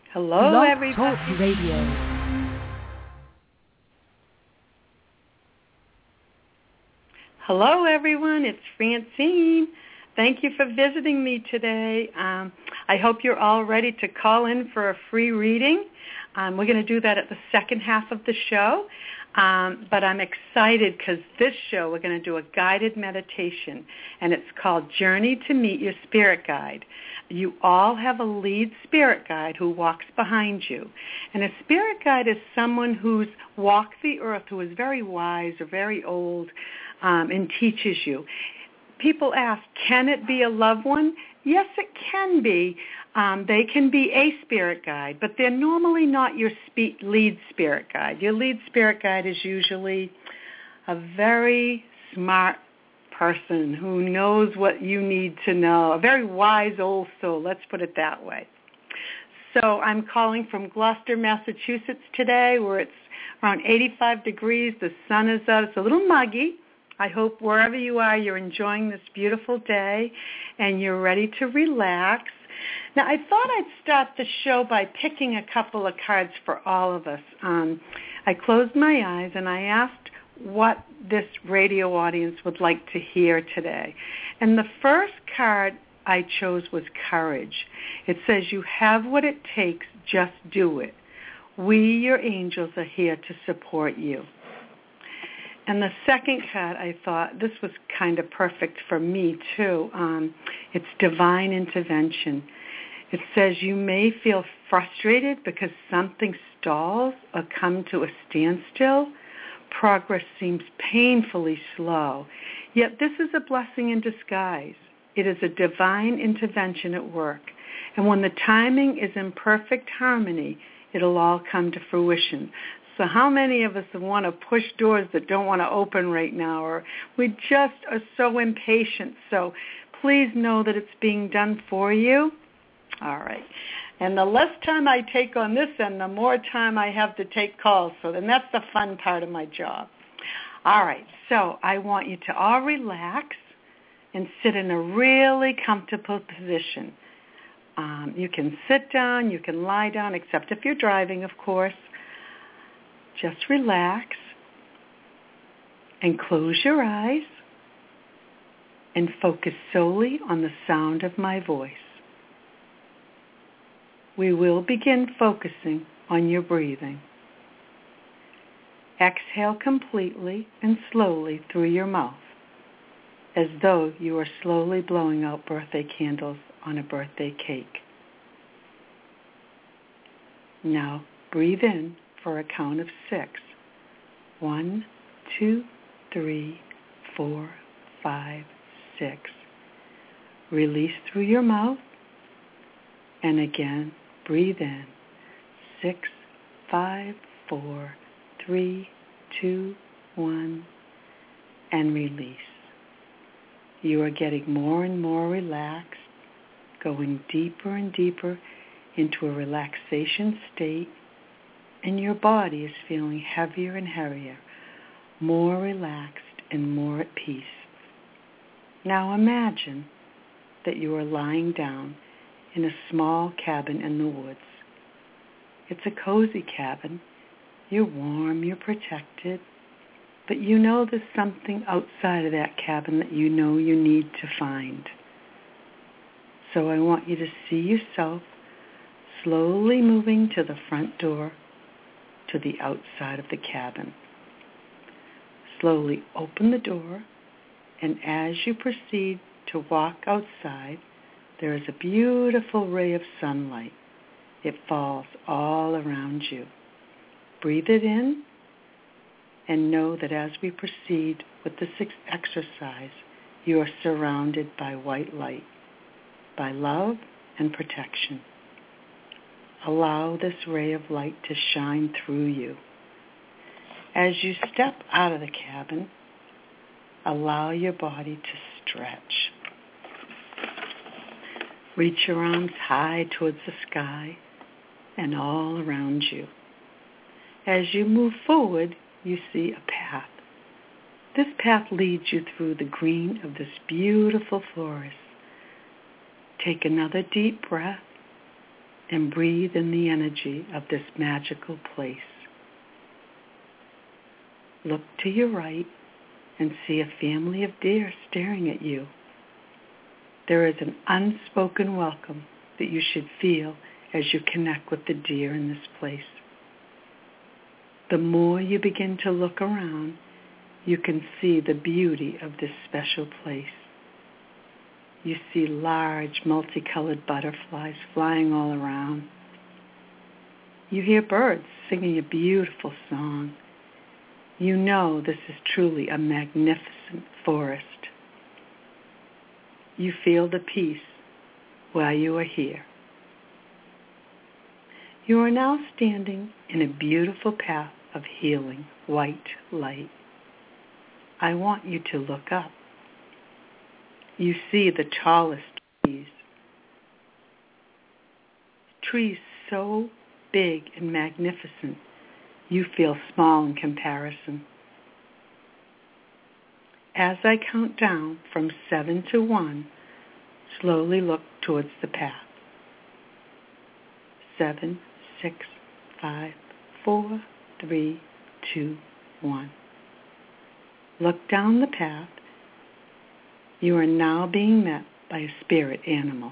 Hello, Blog everybody. Talk Radio. Hello, everyone. It's Francine. Thank you for visiting me today. I hope you're all ready to call in for a free reading. We're going to do that at the second half of the show. But I'm excited because this show we're going to do a guided meditation, and it's called Journey to Meet Your Spirit Guide. You all have a lead spirit guide who walks behind you. And a spirit guide is someone who's walked the earth, who is very wise or very old, and teaches you. People ask, can it be a loved one? Yes, it can be. They can be a spirit guide, but they're normally not your lead spirit guide. Your lead spirit guide is usually a very smart person who knows what you need to know, a very wise old soul, let's put it that way. So I'm calling from Gloucester, Massachusetts today, where it's around 85 degrees. The sun is out. It's a little muggy. I hope wherever you are, you're enjoying this beautiful day and you're ready to relax. Now, I thought I'd start the show by picking a couple of cards for all of us. I closed my eyes and I asked what this radio audience would like to hear today. And the first card I chose was courage. It says, you have what it takes, just do it. We, your angels, are here to support you. And the second card, I thought, this was kind of perfect for me, too. It's divine intervention. It says you may feel frustrated because something stalls or come to a standstill. Progress seems painfully slow. Yet this is a blessing in disguise. It is a divine intervention at work. And when the timing is in perfect harmony, it'll all come to fruition. So how many of us want to push doors that don't want to open right now, or we just are so impatient? So please know that it's being done for you. All right. And the less time I take on this end, the more time I have to take calls. So then that's the fun part of my job. All right. So I want you to all relax and sit in a really comfortable position. You can sit down, you can lie down, except if you're driving, of course. Just relax and close your eyes and focus solely on the sound of my voice. We will begin focusing on your breathing. Exhale completely and slowly through your mouth, as though you are slowly blowing out birthday candles on a birthday cake. Now breathe in for a count of 6. 1, 2, 3, 4, 5, 6. Release through your mouth. And again, breathe in. 6, 5, 4, 3, 2, 1. And release. You are getting more and more relaxed, going deeper and deeper into a relaxation state. And your body is feeling heavier and heavier, more relaxed and more at peace. Now imagine that you are lying down in a small cabin in the woods. It's a cozy cabin. You're warm, you're protected, but you know there's something outside of that cabin that you know you need to find. So I want you to see yourself slowly moving to the front door, to the outside of the cabin. Slowly open the door, and as you proceed to walk outside, there is a beautiful ray of sunlight. It falls all around you. Breathe it in, and know that as we proceed with this exercise, you are surrounded by white light, by love and protection. Allow this ray of light to shine through you. As you step out of the cabin, allow your body to stretch. Reach your arms high towards the sky and all around you. As you move forward, you see a path. This path leads you through the green of this beautiful forest. Take another deep breath and breathe in the energy of this magical place. Look to your right and see a family of deer staring at you. There is an unspoken welcome that you should feel as you connect with the deer in this place. The more you begin to look around, you can see the beauty of this special place. You see large, multicolored butterflies flying all around. You hear birds singing a beautiful song. You know this is truly a magnificent forest. You feel the peace while you are here. You are now standing in a beautiful path of healing, white light. I want you to look up. You see the tallest trees so big and magnificent, you feel small in comparison. As I count down from 7 to 1, slowly look towards the path. 7, 6, 5, 4, 3, 2, 1. Look down the path. You are now being met by a spirit animal.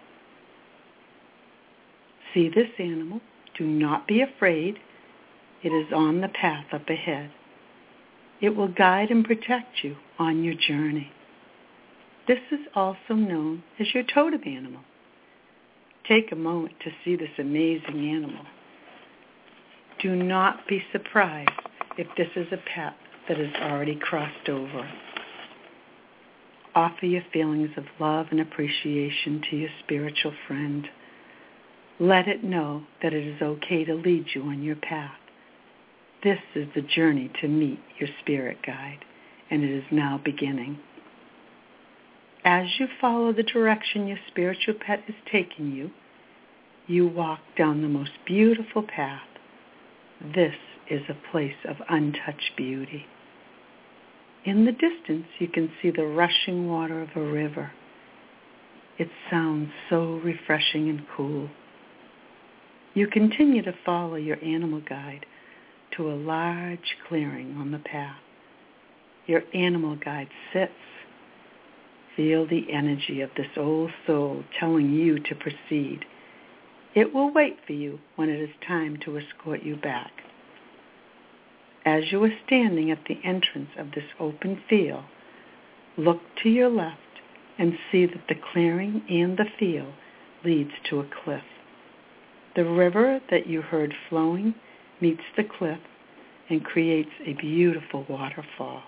See this animal. Do not be afraid. It is on the path up ahead. It will guide and protect you on your journey. This is also known as your totem animal. Take a moment to see this amazing animal. Do not be surprised if this is a pet that has already crossed over. Offer your feelings of love and appreciation to your spiritual friend. Let it know that it is okay to lead you on your path. This is the journey to meet your spirit guide, and it is now beginning. As you follow the direction your spiritual pet is taking you, you walk down the most beautiful path. This is a place of untouched beauty. In the distance, you can see the rushing water of a river. It sounds so refreshing and cool. You continue to follow your animal guide to a large clearing on the path. Your animal guide sits. Feel the energy of this old soul telling you to proceed. It will wait for you when it is time to escort you back. As you are standing at the entrance of this open field, look to your left and see that the clearing and the field leads to a cliff. The river that you heard flowing meets the cliff and creates a beautiful waterfall.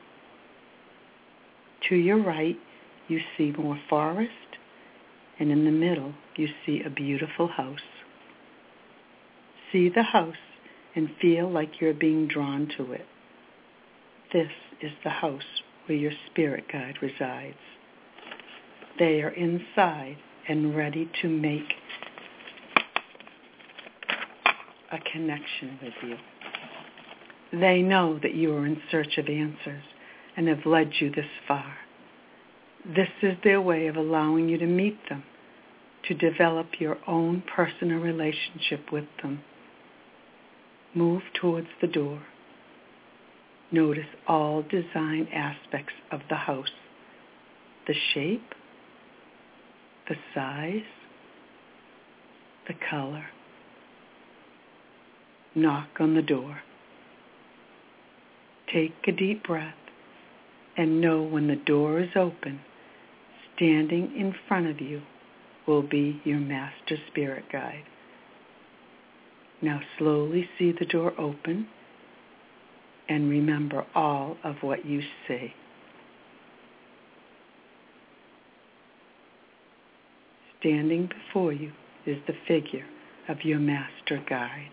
To your right, you see more forest, and in the middle, you see a beautiful house. See the house and feel like you're being drawn to it. This is the house where your spirit guide resides. They are inside and ready to make a connection with you. They know that you are in search of answers and have led you this far. This is their way of allowing you to meet them, to develop your own personal relationship with them. Move towards the door. Notice all design aspects of the house. The shape, the size, the color. Knock on the door. Take a deep breath and know when the door is open, standing in front of you will be your master spirit guide. Now slowly see the door open and remember all of what you see. Standing before you is the figure of your master guide.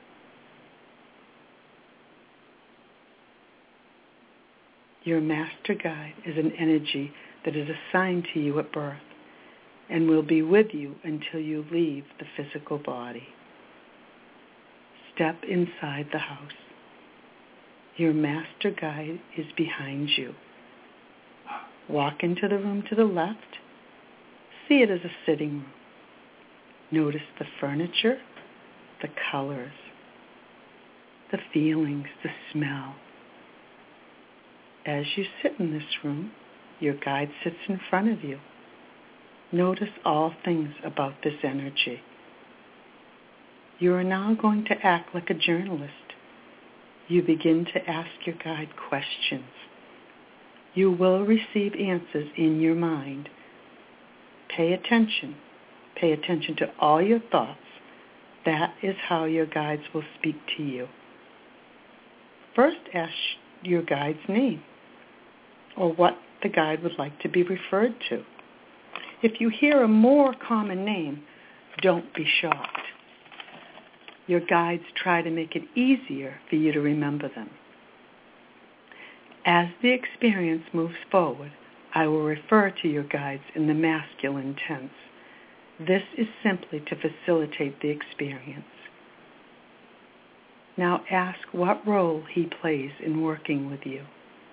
Your master guide is an energy that is assigned to you at birth and will be with you until you leave the physical body. Step inside the house. Your master guide is behind you. Walk into the room to the left. See it as a sitting room. Notice the furniture, the colors, the feelings, the smell. As you sit in this room, your guide sits in front of you. Notice all things about this energy. You are now going to act like a journalist. You begin to ask your guide questions. You will receive answers in your mind. Pay attention. Pay attention to all your thoughts. That is how your guides will speak to you. First, ask your guide's name or what the guide would like to be referred to. If you hear a more common name, don't be shocked. Your guides try to make it easier for you to remember them. As the experience moves forward, I will refer to your guides in the masculine tense. This is simply to facilitate the experience. Now ask what role he plays in working with you.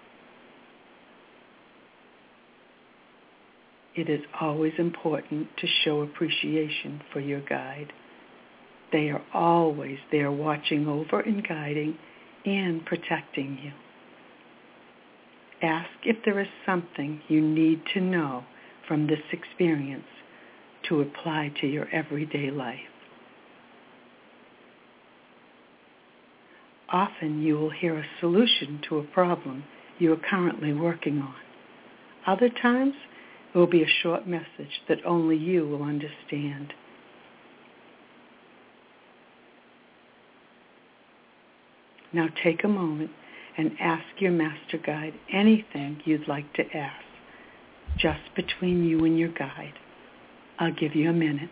It is always important to show appreciation for your guide. They are always there watching over and guiding and protecting you. Ask if there is something you need to know from this experience to apply to your everyday life. Often you will hear a solution to a problem you are currently working on. Other times it will be a short message that only you will understand. Now take a moment and ask your master guide anything you'd like to ask, just between you and your guide. I'll give you a minute.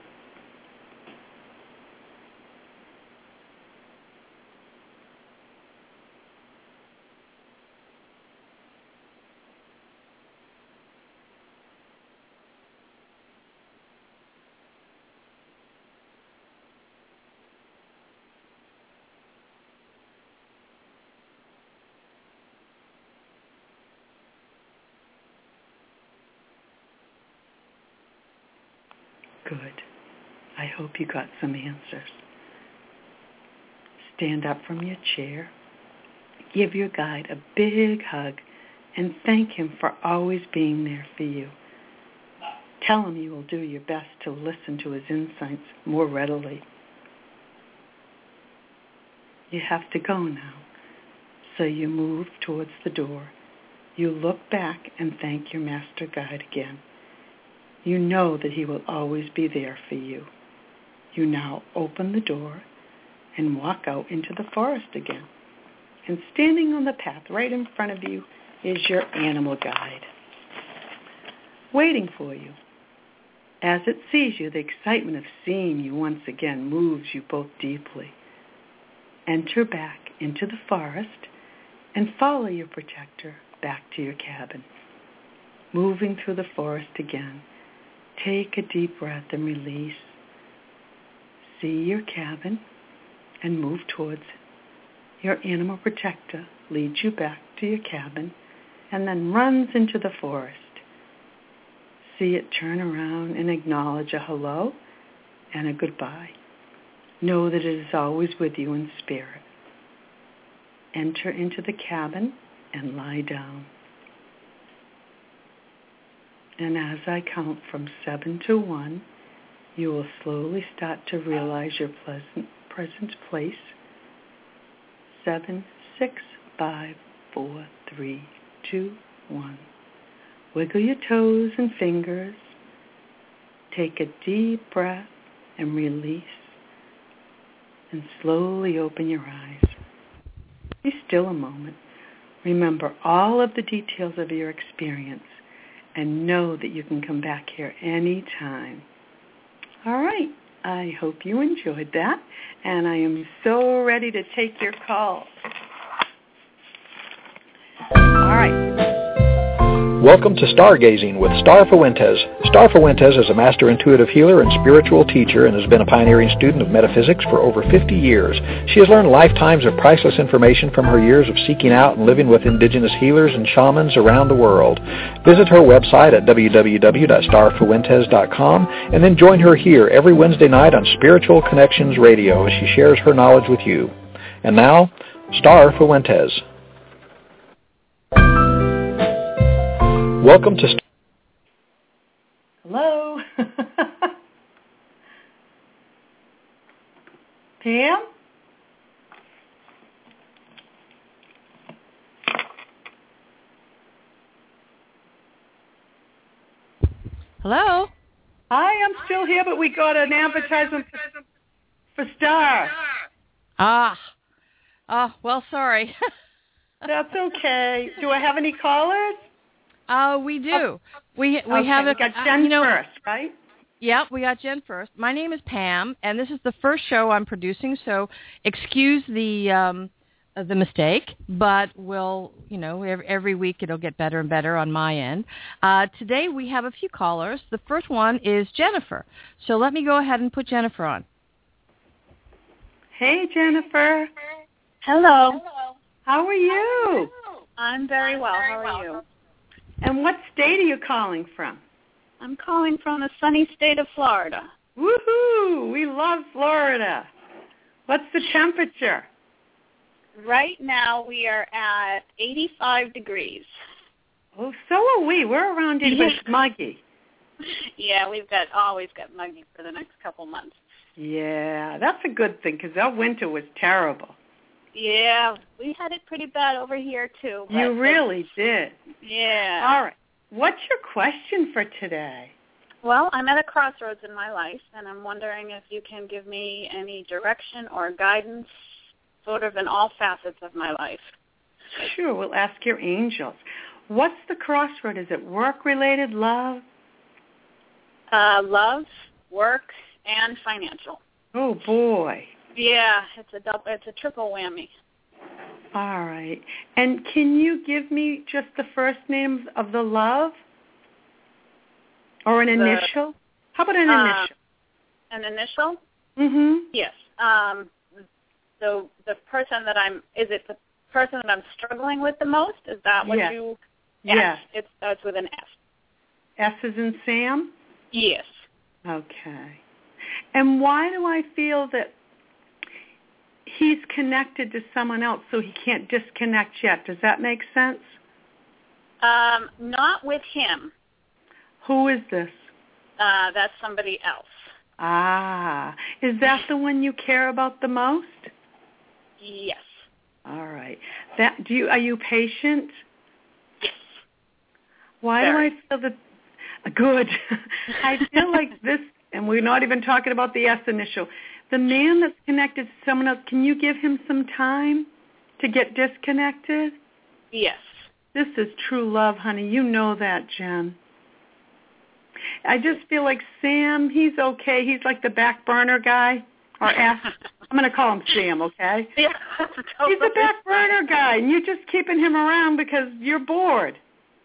Good. I hope you got some answers. Stand up from your chair. Give your guide a big hug and thank him for always being there for you. Tell him you will do your best to listen to his insights more readily. You have to go now, so you move towards the door. You look back and thank your master guide again. You know that he will always be there for you. You now open the door and walk out into the forest again. And standing on the path right in front of you is your animal guide, waiting for you. As it sees you, the excitement of seeing you once again moves you both deeply. Enter back into the forest and follow your protector back to your cabin. Moving through the forest again, take a deep breath and release. See your cabin and move towards it. Your animal protector leads you back to your cabin and then runs into the forest. See it turn around and acknowledge a hello and a goodbye. Know that it is always with you in spirit. Enter into the cabin and lie down. And as I count from 7 to 1, you will slowly start to realize your present place. 7, 6, 5, 4, 3, 2, 1. Wiggle your toes and fingers. Take a deep breath and release. And slowly open your eyes. Be still a moment. Remember all of the details of your experience. And know that you can come back here anytime. All right. I hope you enjoyed that. And I am so ready to take your calls. All right. Welcome to Stargazing with Star Fuentes. Star Fuentes is a master intuitive healer and spiritual teacher and has been a pioneering student of metaphysics for over 50 years. She has learned lifetimes of priceless information from her years of seeking out and living with indigenous healers and shamans around the world. Visit her website at www.starfuentes.com and then join her here every Wednesday night on Spiritual Connections Radio as she shares her knowledge with you. And now, Star Fuentes. Welcome to... Hello? Pam? Hello? Hi, I'm still here, but we got an advertisement for Star. Well, sorry. That's okay. Do I have any callers? We do. We okay, have we got Jen first, right? Yeah, we got Jen first. My name is Pam, and this is the first show I'm producing, so excuse the mistake, but every week it'll get better and better on my end. Today we have a few callers. The first one is Jennifer. So let me go ahead and put Jennifer on. Hey, Jennifer. Hello. How are you? I'm very well. How are you? And what state are you calling from? I'm calling from the sunny state of Florida. Woohoo! We love Florida. What's the temperature? Right now we are at 85 degrees. Oh, so are we. We're around here, but it's muggy. Yeah, we've always got muggy for the next couple months. Yeah, that's a good thing because our winter was terrible. Yeah, we had it pretty bad over here, too. You really did. Yeah. All right. What's your question for today? Well, I'm at a crossroads in my life, and I'm wondering if you can give me any direction or guidance, sort of in all facets of my life. Sure. We'll ask your angels. What's the crossroad? Is it work-related, love? Love, work, and financial. Oh, boy. Yeah, it's a triple whammy. All right. And can you give me just the first name of the love? Or an initial? How about an initial? An initial? Mm-hmm. Yes. So the person that is it the person that I'm struggling with the most? Is that what you? Yes. It starts with an S. S as in Sam? Yes. Okay. And why do I feel that he's connected to someone else, so he can't disconnect yet? Does that make sense? Not with him. Who is this? That's somebody else. Ah. Is that the one you care about the most? Yes. All right. Are you patient? Yes. Why Very. do I feel that? Good. I feel like this, and we're not even talking about the S initial. The man that's connected to someone else, can you give him some time to get disconnected? Yes. This is true love, honey. You know that, Jen. I just feel like Sam, he's okay. He's like the back burner guy. Or S. I'm going to call him Sam, okay? Yeah, he's the back burner guy, and you're just keeping him around because you're bored.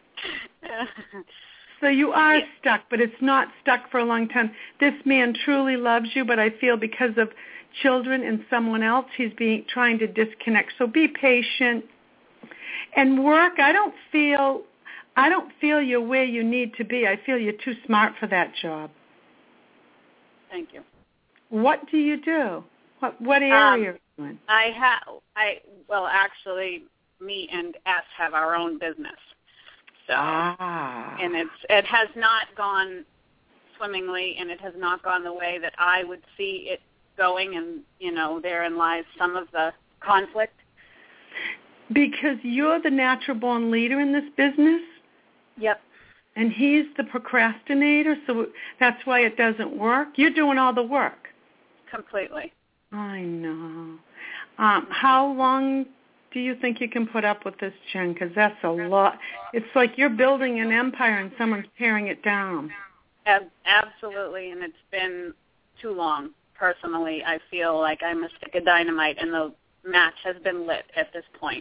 So you are stuck, but it's not stuck for a long time. This man truly loves you, but I feel because of children and someone else, he's trying to disconnect. So be patient. And work, I don't feel you're where you need to be. I feel you're too smart for that job. Thank you. What do you do? What area are you in? Actually, me and S have our own business. So, and it has not gone swimmingly, and it has not gone the way that I would see it going, and, therein lies some of the conflict. Because you're the natural-born leader in this business? Yep. And he's the procrastinator, so that's why it doesn't work? You're doing all the work. Completely. I know. How long do you think you can put up with this, Jen? Because that's a lot. It's like you're building an empire and someone's tearing it down. Absolutely, and it's been too long. Personally, I feel like I'm a stick of dynamite, and the match has been lit at this point.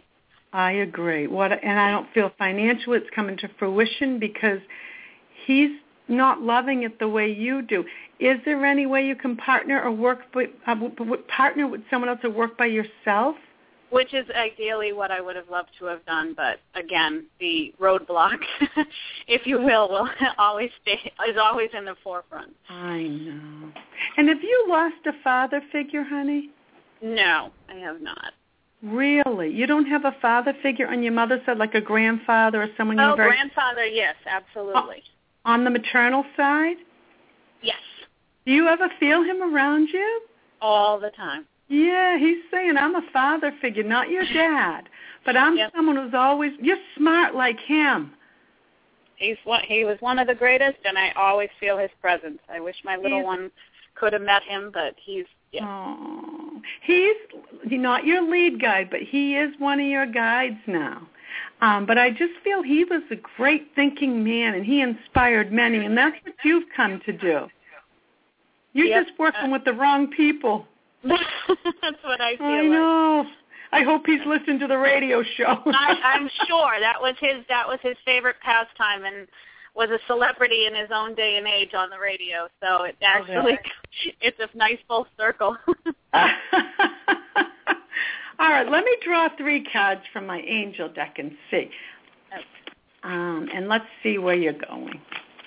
I agree. And I don't feel financially it's coming to fruition because he's not loving it the way you do. Is there any way you can partner or partner with someone else or work by yourself? Which is ideally what I would have loved to have done, but again, the roadblock, if you will always is always in the forefront. I know. And have you lost a father figure, honey? No, I have not. Really? You don't have a father figure on your mother's side, like a grandfather or someone you're very... grandfather, yes, absolutely. On the maternal side? Yes. Do you ever feel him around you? All the time. Yeah, he's saying, I'm a father figure, not your dad, but I'm someone who's always... You're smart like him. He was one of the greatest, and I always feel his presence. I wish my little one could have met him, but he's... Yeah. Oh, he's not your lead guide, but he is one of your guides now. But I just feel he was a great thinking man, and he inspired many, and that's what you've come to do. You're just working with the wrong people. That's what I feel I know. I hope he's listened to the radio show. I'm sure that was his favorite pastime, and was a celebrity in his own day and age on the radio. So it actually, it's a nice full circle. All right, let me draw 3 cards from my angel deck and see. And let's see where you're going.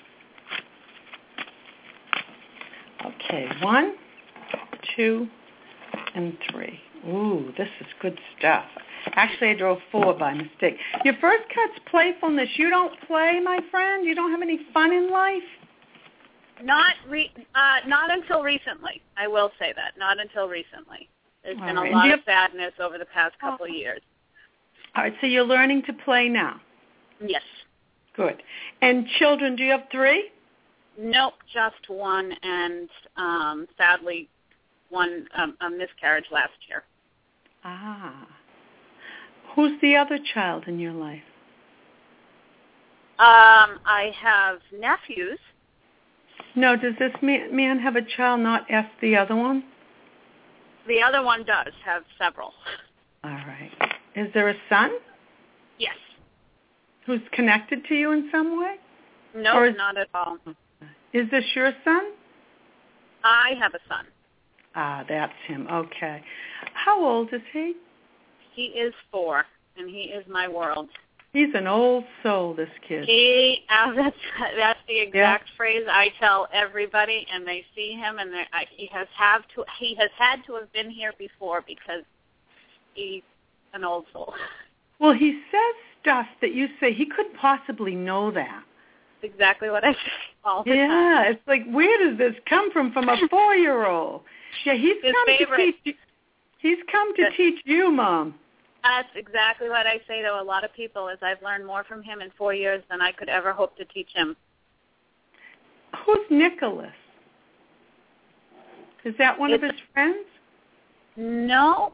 Okay, 1, 2, and 3. Ooh, this is good stuff. Actually, I drew 4 by mistake. Your first card's playfulness. You don't play, my friend? You don't have any fun in life? Not until recently. I will say that. Not until recently. There's been a lot of sadness over the past couple of years. All right, so you're learning to play now? Yes. Good. And children, do you have 3? Nope, just 1, and sadly, one a miscarriage last year. Ah. Who's the other child in your life? I have nephews. No, does this man have a child, not ask the other one? The other one does have several. All right. Is there a son? Yes. Who's connected to you in some way? No, not at all. Is this your son? I have a son. Ah, that's him. Okay. How old is he? He is 4, and he is my world. He's an old soul, this kid. That's the exact phrase I tell everybody, and they see him, and he has had to have been here before because he's an old soul. Well, he says stuff that you say he couldn't possibly know that. That's exactly what I say all the time. Yeah, it's like, where does this come from a 4-year-old? Yeah, he's come to teach you, Mom. That's exactly what I say to a lot of people, is I've learned more from him in 4 years than I could ever hope to teach him. Who's Nicholas? Is that one of his friends? No.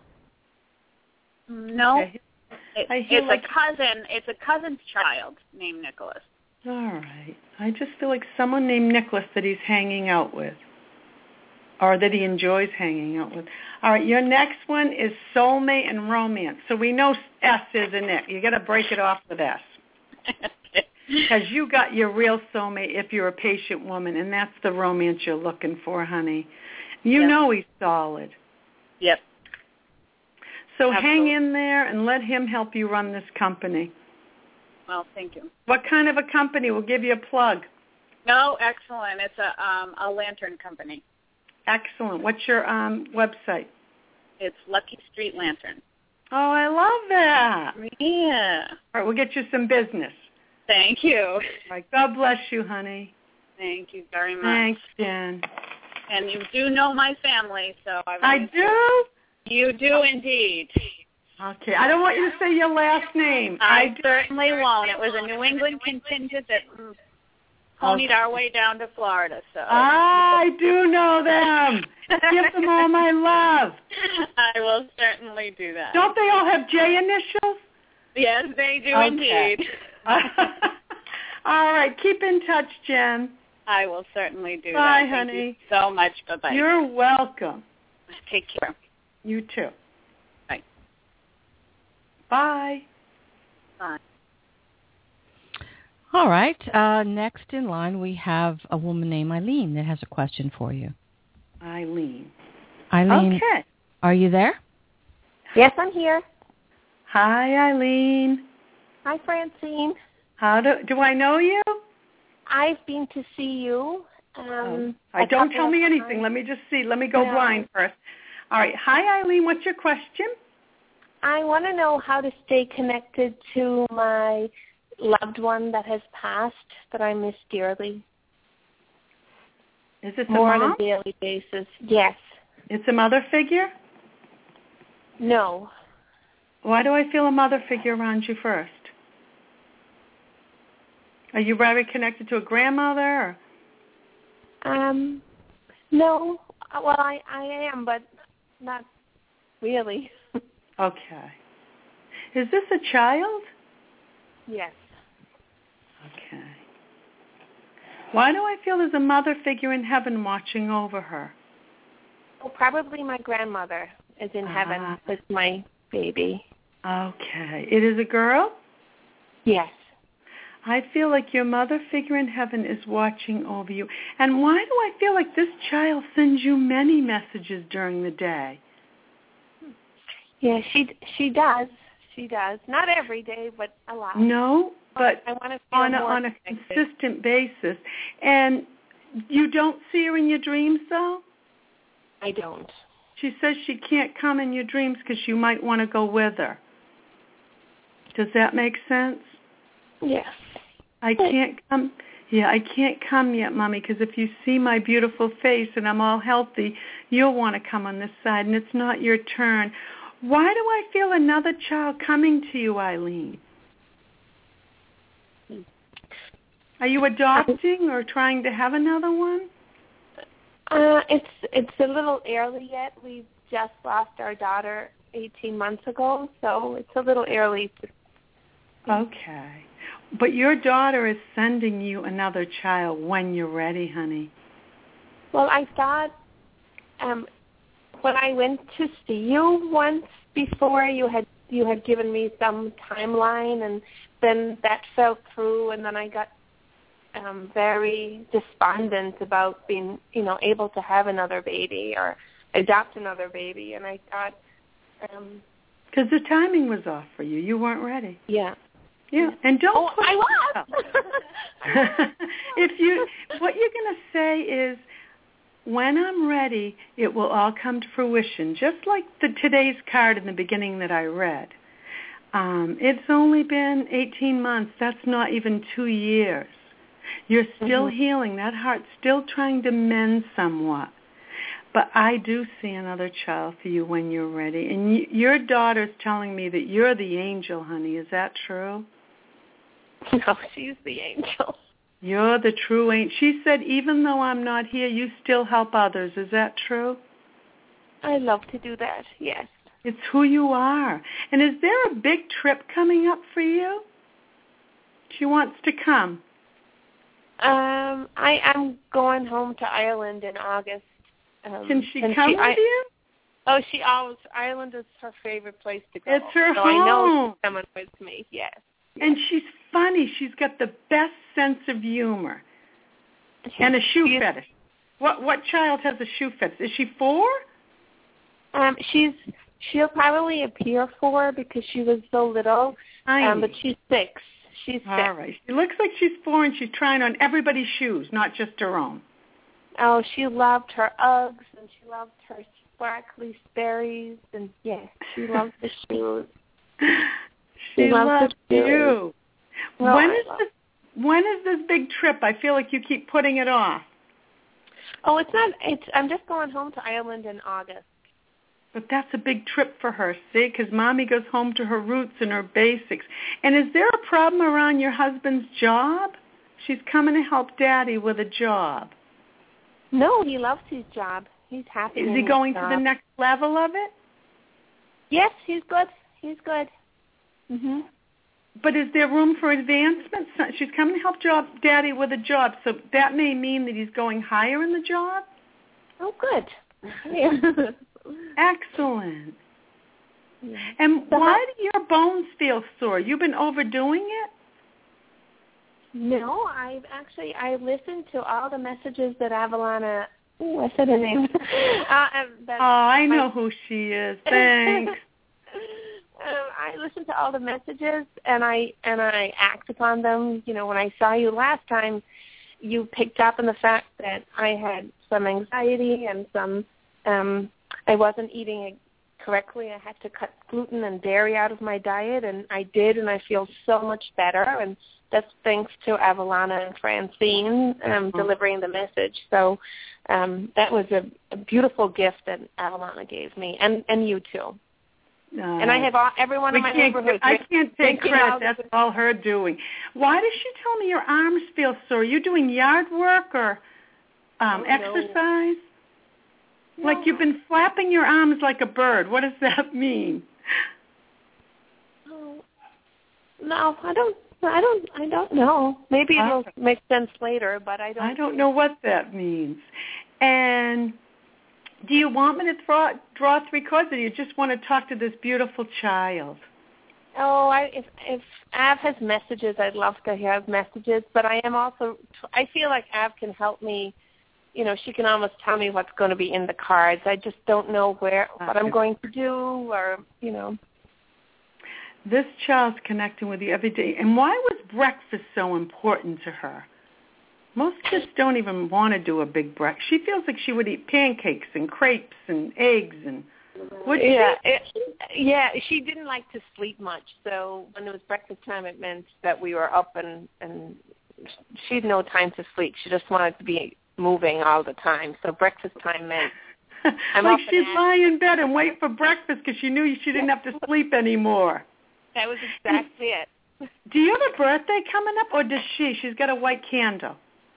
Okay. It's a cousin's child named Nicholas. All right. I just feel like someone named Nicholas that he's hanging out with, or that he enjoys hanging out with. All right, your next one is soulmate and romance. So we know S is in it. You got to break it off with S. Because you got your real soulmate if you're a patient woman, and that's the romance you're looking for, honey. You know he's solid. Yep. So hang in there and let him help you run this company. Well, thank you. What kind of a company? We'll give you a plug. No, excellent. It's a lantern company. Excellent. What's your website? It's Lucky Street Lantern. Oh, I love that. Yeah. All right, we'll get you some business. Thank you. All right, God bless you, honey. Thank you very much. Thanks, Jen. And you do know my family, so I do? You do indeed. Okay, I don't want you to say your last name. I certainly won't. It was a New England contingent that ponied our way down to Florida. So I do know them. Give them all my love. I will certainly do that. Don't they all have J initials? Yes, they do indeed. All right, keep in touch, Jen. I will certainly do that. Bye, Thank honey. you so much. Bye-bye. You're welcome. Take care. You too. Bye. Bye. fun. All right. Next in line, we have a woman named Eileen that has a question for you. Eileen. Okay. Are you there? Yes, I'm here. Hi, Eileen. Hi, Francine. How do I know you? I've been to see you. Don't tell me anything. Let me just see. Let me go blind first. All right. Hi, Eileen. What's your question? I want to know how to stay connected to my loved one that has passed that I miss dearly. Is it more mom? on a daily basis? Yes. It's a mother figure? No. Why do I feel a mother figure around you first? Are you very connected to a grandmother? No. Well, I am, but not really. Okay. Is this a child? Yes. Okay. Why do I feel there's a mother figure in heaven watching over her? Well, probably my grandmother is in heaven with my baby. Okay. It is a girl? Yes. I feel like your mother figure in heaven is watching over you. And why do I feel like this child sends you many messages during the day? Yeah, she does. She does. Not every day, but a lot. No, but I want to feel on a consistent basis. And you don't see her in your dreams, though? I don't. She says she can't come in your dreams because you might want to go with her. Does that make sense? Yes. I can't come. Yeah, I can't come yet, Mommy, because if you see my beautiful face and I'm all healthy, you'll want to come on this side, and it's not your turn. Why do I feel another child coming to you, Eileen? Are you adopting or trying to have another one? It's a little early yet. We just lost our daughter 18 months ago, so it's a little early. Okay. But your daughter is sending you another child when you're ready, honey. Well, I thought when I went to see you once before, you had given me some timeline, and then that fell through, and then I got very despondent about being, able to have another baby or adopt another baby, and I thought because the timing was off for you. You weren't ready. Yeah. Yeah, and don't. Oh, I was. What you're going to say is, when I'm ready, it will all come to fruition. Just like today's card in the beginning that I read. It's only been 18 months. That's not even 2 years. You're still healing. That heart's still trying to mend somewhat. But I do see another child for you when you're ready. And your daughter's telling me that you're the angel, honey. Is that true? No, she's the angel. You're the true angel. She said, even though I'm not here, you still help others. Is that true? I love to do that, yes. It's who you are. And is there a big trip coming up for you? She wants to come. I am going home to Ireland in August. Can she come with you? Oh, Ireland is her favorite place to go. It's her home. I know she's coming with me, yes. And she's funny. She's got the best sense of humor. And a shoe fetish. What child has a shoe fetish? Is she 4? She'll probably appear 4 because she was so little. But she's 6. She's 6. All right. She looks like she's 4 and she's trying on everybody's shoes, not just her own. Oh, she loved her Uggs and she loved her sparkly Sperry's, and yes, she loves the shoes. She loves you. Well, when is this big trip? I feel like you keep putting it off. Oh, it's not. I'm just going home to Ireland in August. But that's a big trip for her, see, because Mommy goes home to her roots and her basics. And is there a problem around your husband's job? She's coming to help Daddy with a job. No, he loves his job. He's happy. Is he going to the next level of it? Yes, he's good. He's good. Mhm. But is there room for advancement? She's coming to help Daddy with a job, so that may mean that he's going higher in the job? Oh, good. Yeah. Excellent. Yeah. And why do your bones feel sore? You've been overdoing it? No, I listened to all the messages that Avalana. Oh, I said her name. I know who she is. Thanks. I listened to all the messages and I act upon them. You know, when I saw you last time, you picked up on the fact that I had some anxiety and some I wasn't eating it correctly. I had to cut gluten and dairy out of my diet, and I did, and I feel so much better. And that's thanks to Avalana and Francine delivering the message. So that was a beautiful gift that Avalana gave me, and you too. And I have everyone in my neighborhood. I can't take credit. That's all her doing. Why does she tell me your arms feel sore? Are you doing yard work or exercise? No. Like you've been flapping your arms like a bird. What does that mean? No, I don't know. Maybe it'll make sense later, but I don't know what that means. And do you want me to draw 3 cards, or do you just want to talk to this beautiful child? Oh, if Av has messages, I'd love to hear messages, but I feel like Av can help me. You know, she can almost tell me what's going to be in the cards. I just don't know what I'm going to do, or, you know. This child's connecting with you every day. And why was breakfast so important to her? Most kids don't even want to do a big breakfast. She feels like she would eat pancakes and crepes and eggs and would she? Yeah, she didn't like to sleep much. So when it was breakfast time, it meant that we were up and she had no time to sleep. She just wanted to be moving all the time. So breakfast time meant like she'd lie in bed and wait for breakfast because she knew she didn't have to sleep anymore. That was exactly it. Do you have a birthday coming up, or does she? She's got a white candle.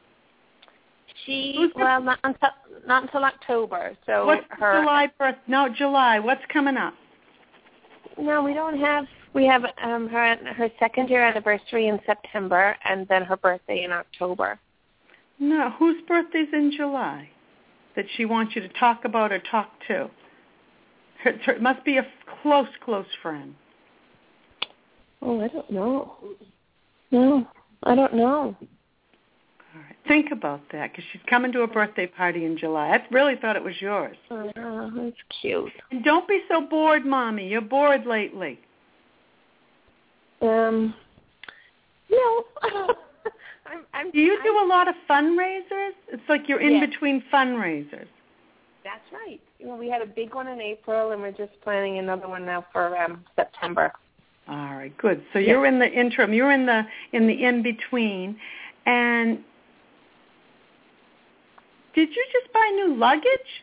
Not until October. So what's July birth? No, July. What's coming up? No, we don't have. We have her second year anniversary in September, and then her birthday in October. No, whose birthday's in July that she wants you to talk about or talk to? It must be a close friend. Oh, I don't know. No, I don't know. All right. Think about that, because she's coming to a birthday party in July. I really thought it was yours. Oh, that's cute. And don't be so bored, Mommy. You're bored lately. No. Do you do a lot of fundraisers? It's like you're in between fundraisers. That's right. Well, we had a big one in April, and we're just planning another one now for September. All right, good. So you're in the interim. You're in the in-between. And did you just buy new luggage?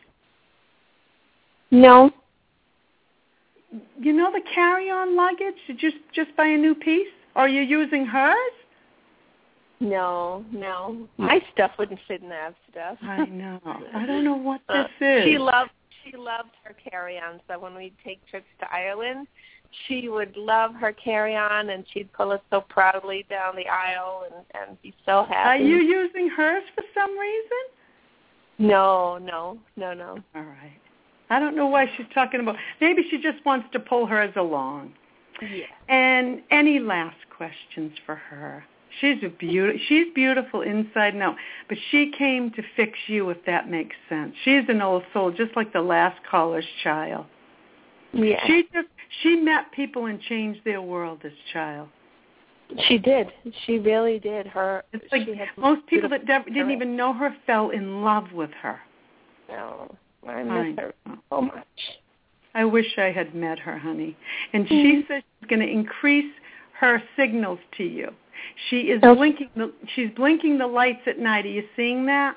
No. You know the carry-on luggage? Did you just buy a new piece? Or are you using hers? No. My stuff wouldn't fit in that stuff. I know. I don't know what this is. She loved her carry-on. So when we take trips to Ireland, she would love her carry-on, and she'd pull us so proudly down the aisle and be so happy. Are you using hers for some reason? No. All right. I don't know why she's talking about. Maybe she just wants to pull hers along. Yeah. And any last questions for her? She's beautiful inside and out, but she came to fix you, if that makes sense. She's an old soul, just like the last caller's child. Yeah. She met people and changed their world, this child. She did. She really did. It's like most people that didn't even know her fell in love with her. No, I miss her so much. I wish I had met her, honey. And she says she's going to increase her signals to you. She is blinking. She's blinking the lights at night. Are you seeing that?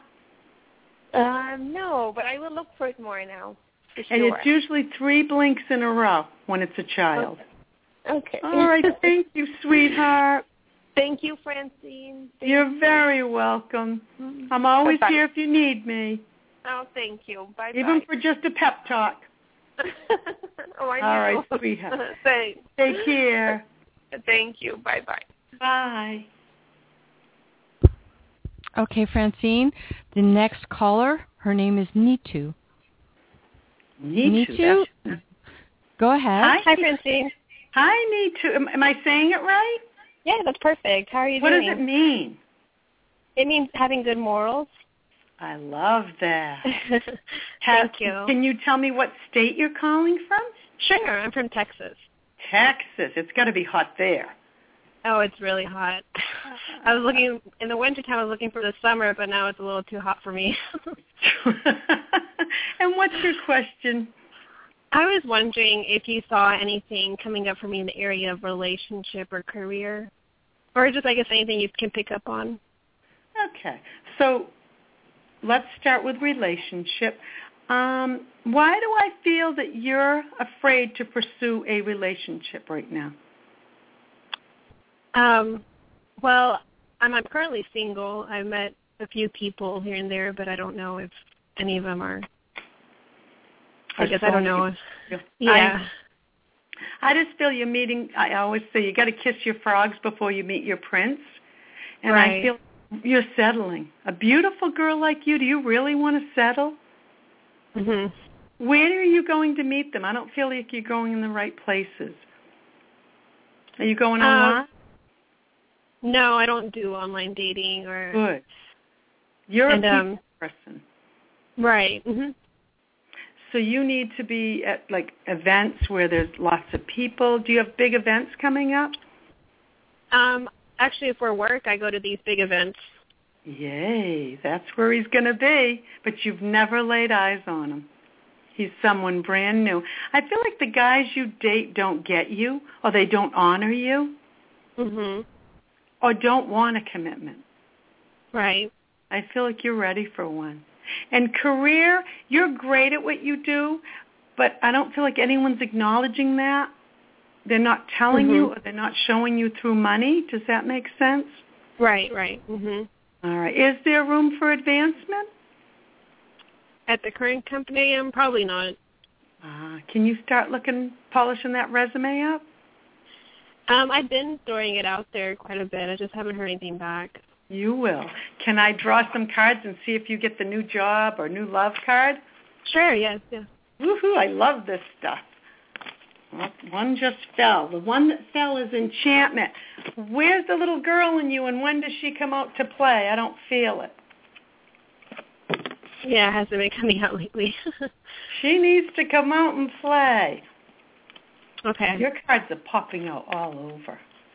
No, but I will look for it more now. And it's usually 3 blinks in a row when it's a child. Okay. All right. Thank you, sweetheart. Thank you, Francine. You're very welcome. I'm always here if you need me. Oh, thank you. Bye-bye. Even for just a pep talk. I know. All right, sweetheart. Thanks. Take care. Thank you. Bye-bye. Bye. Okay, Francine. The next caller, her name is Nitu. Nitu? Go ahead. Hi, Francine. Hi, Neetu. Am I saying it right? Yeah, that's perfect. How are you What doing? does it mean? It means having good morals. I love that. Thank you. Can you tell me what state you're calling from? Sure, I'm from Texas. Texas. It's got to be hot there. Oh, it's really hot. I was looking, in the wintertime I was looking for the summer, but now it's a little too hot for me. And what's your question? I was wondering if you saw anything coming up for me in the area of relationship or career, or just, I guess, anything you can pick up on. Okay. So let's start with relationship. Why do I feel that you're afraid to pursue a relationship right now? Well, I'm currently single. I've met a few people here and there, but I don't know if any of them are. I guess I don't know. Yeah. I just feel you're meeting. I always say you got to kiss your frogs before you meet your prince, and right. I feel you're settling. A beautiful girl like you, do you really want to settle? Mhm. Where are you going to meet them? I don't feel like you're going in the right places. Are you going online? No, I don't do online dating or. Good. You're a people person. Right. Mhm. So you need to be at like events where there's lots of people. Do you have big events coming up? Actually, for work, I go to these big events. Yay, that's where he's going to be. But you've never laid eyes on him. He's someone brand new. I feel like the guys you date don't get you, or they don't honor you, Mhm. or don't want a commitment. Right. I feel like you're ready for one. And career, you're great at what you do, but I don't feel like anyone's acknowledging that. They're not telling you, or they're not showing you through money. Does that make sense? Right, right. Mhm. All right. Is there room for advancement? At the current company, I'm probably not. Can you start polishing that resume up? I've been throwing it out there quite a bit. I just haven't heard anything back. You will. Can I draw some cards and see if you get the new job or new love card? Sure, yes, yeah. Woohoo, I love this stuff. Well, one just fell. The one that fell is enchantment. Where's the little girl in you, and when does she come out to play? I don't feel it. Yeah, it hasn't been coming out lately. She needs to come out and play. Okay. Your cards are popping out all over.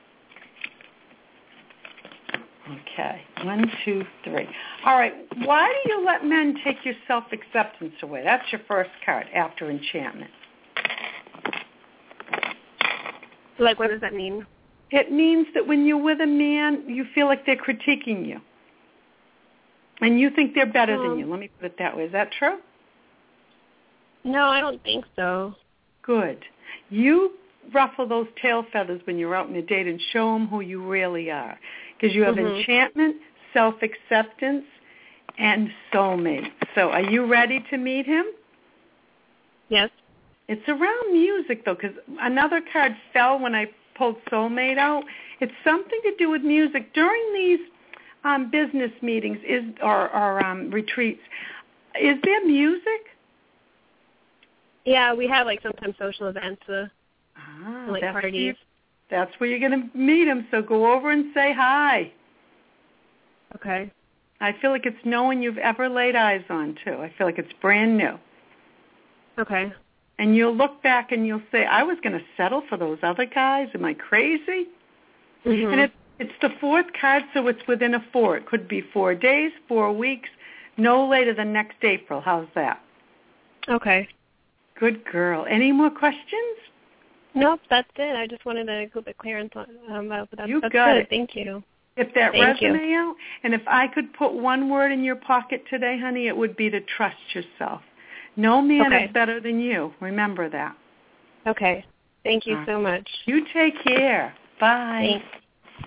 Okay, 1, 2, 3. All right, why do you let men take your self-acceptance away? That's your first card after enchantment. Like, what does that mean? It means that when you're with a man, you feel like they're critiquing you. And you think they're better than you. Let me put it that way. Is that true? No, I don't think so. Good. You ruffle those tail feathers when you're out on a date and show them who you really are. Because you have enchantment, self-acceptance, and soulmate. So are you ready to meet him? Yes. It's around music, though, because another card fell when I pulled soulmate out. It's something to do with music. During these business meetings or retreats, is there music? Yeah, we have, like, sometimes social events, like parties. That's where you're going to meet him, so go over and say hi. Okay. I feel like it's no one you've ever laid eyes on, too. I feel like it's brand new. Okay. And you'll look back and you'll say, I was going to settle for those other guys. Am I crazy? Mm-hmm. And it's the fourth card, so it's within a 4. It could be 4 days, 4 weeks, no later than next April. How's that? Okay. Good girl. Any more questions? Nope, that's it. I just wanted to go a bit clear on that. But You that's got good. it. Thank you. Get that resume out. And if I could put one word in your pocket today, honey, it would be to trust yourself. No man is better than you. Remember that. Okay. Thank you so much. You take care. Bye. Thanks.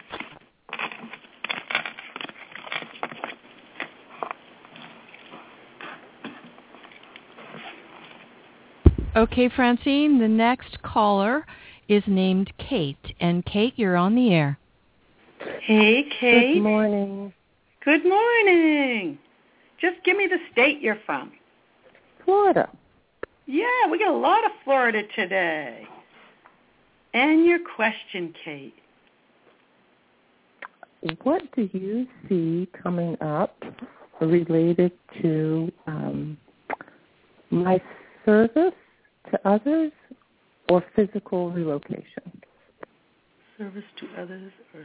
Okay, Francine, the next caller is named Kate. And Kate, you're on the air. Hey, Kate. Good morning. Good morning. Just give me the state you're from. Florida. Yeah, we got a lot of Florida Florida today. And your question, Kate. What do you see coming up related to my service to others or physical relocation? Service to others or...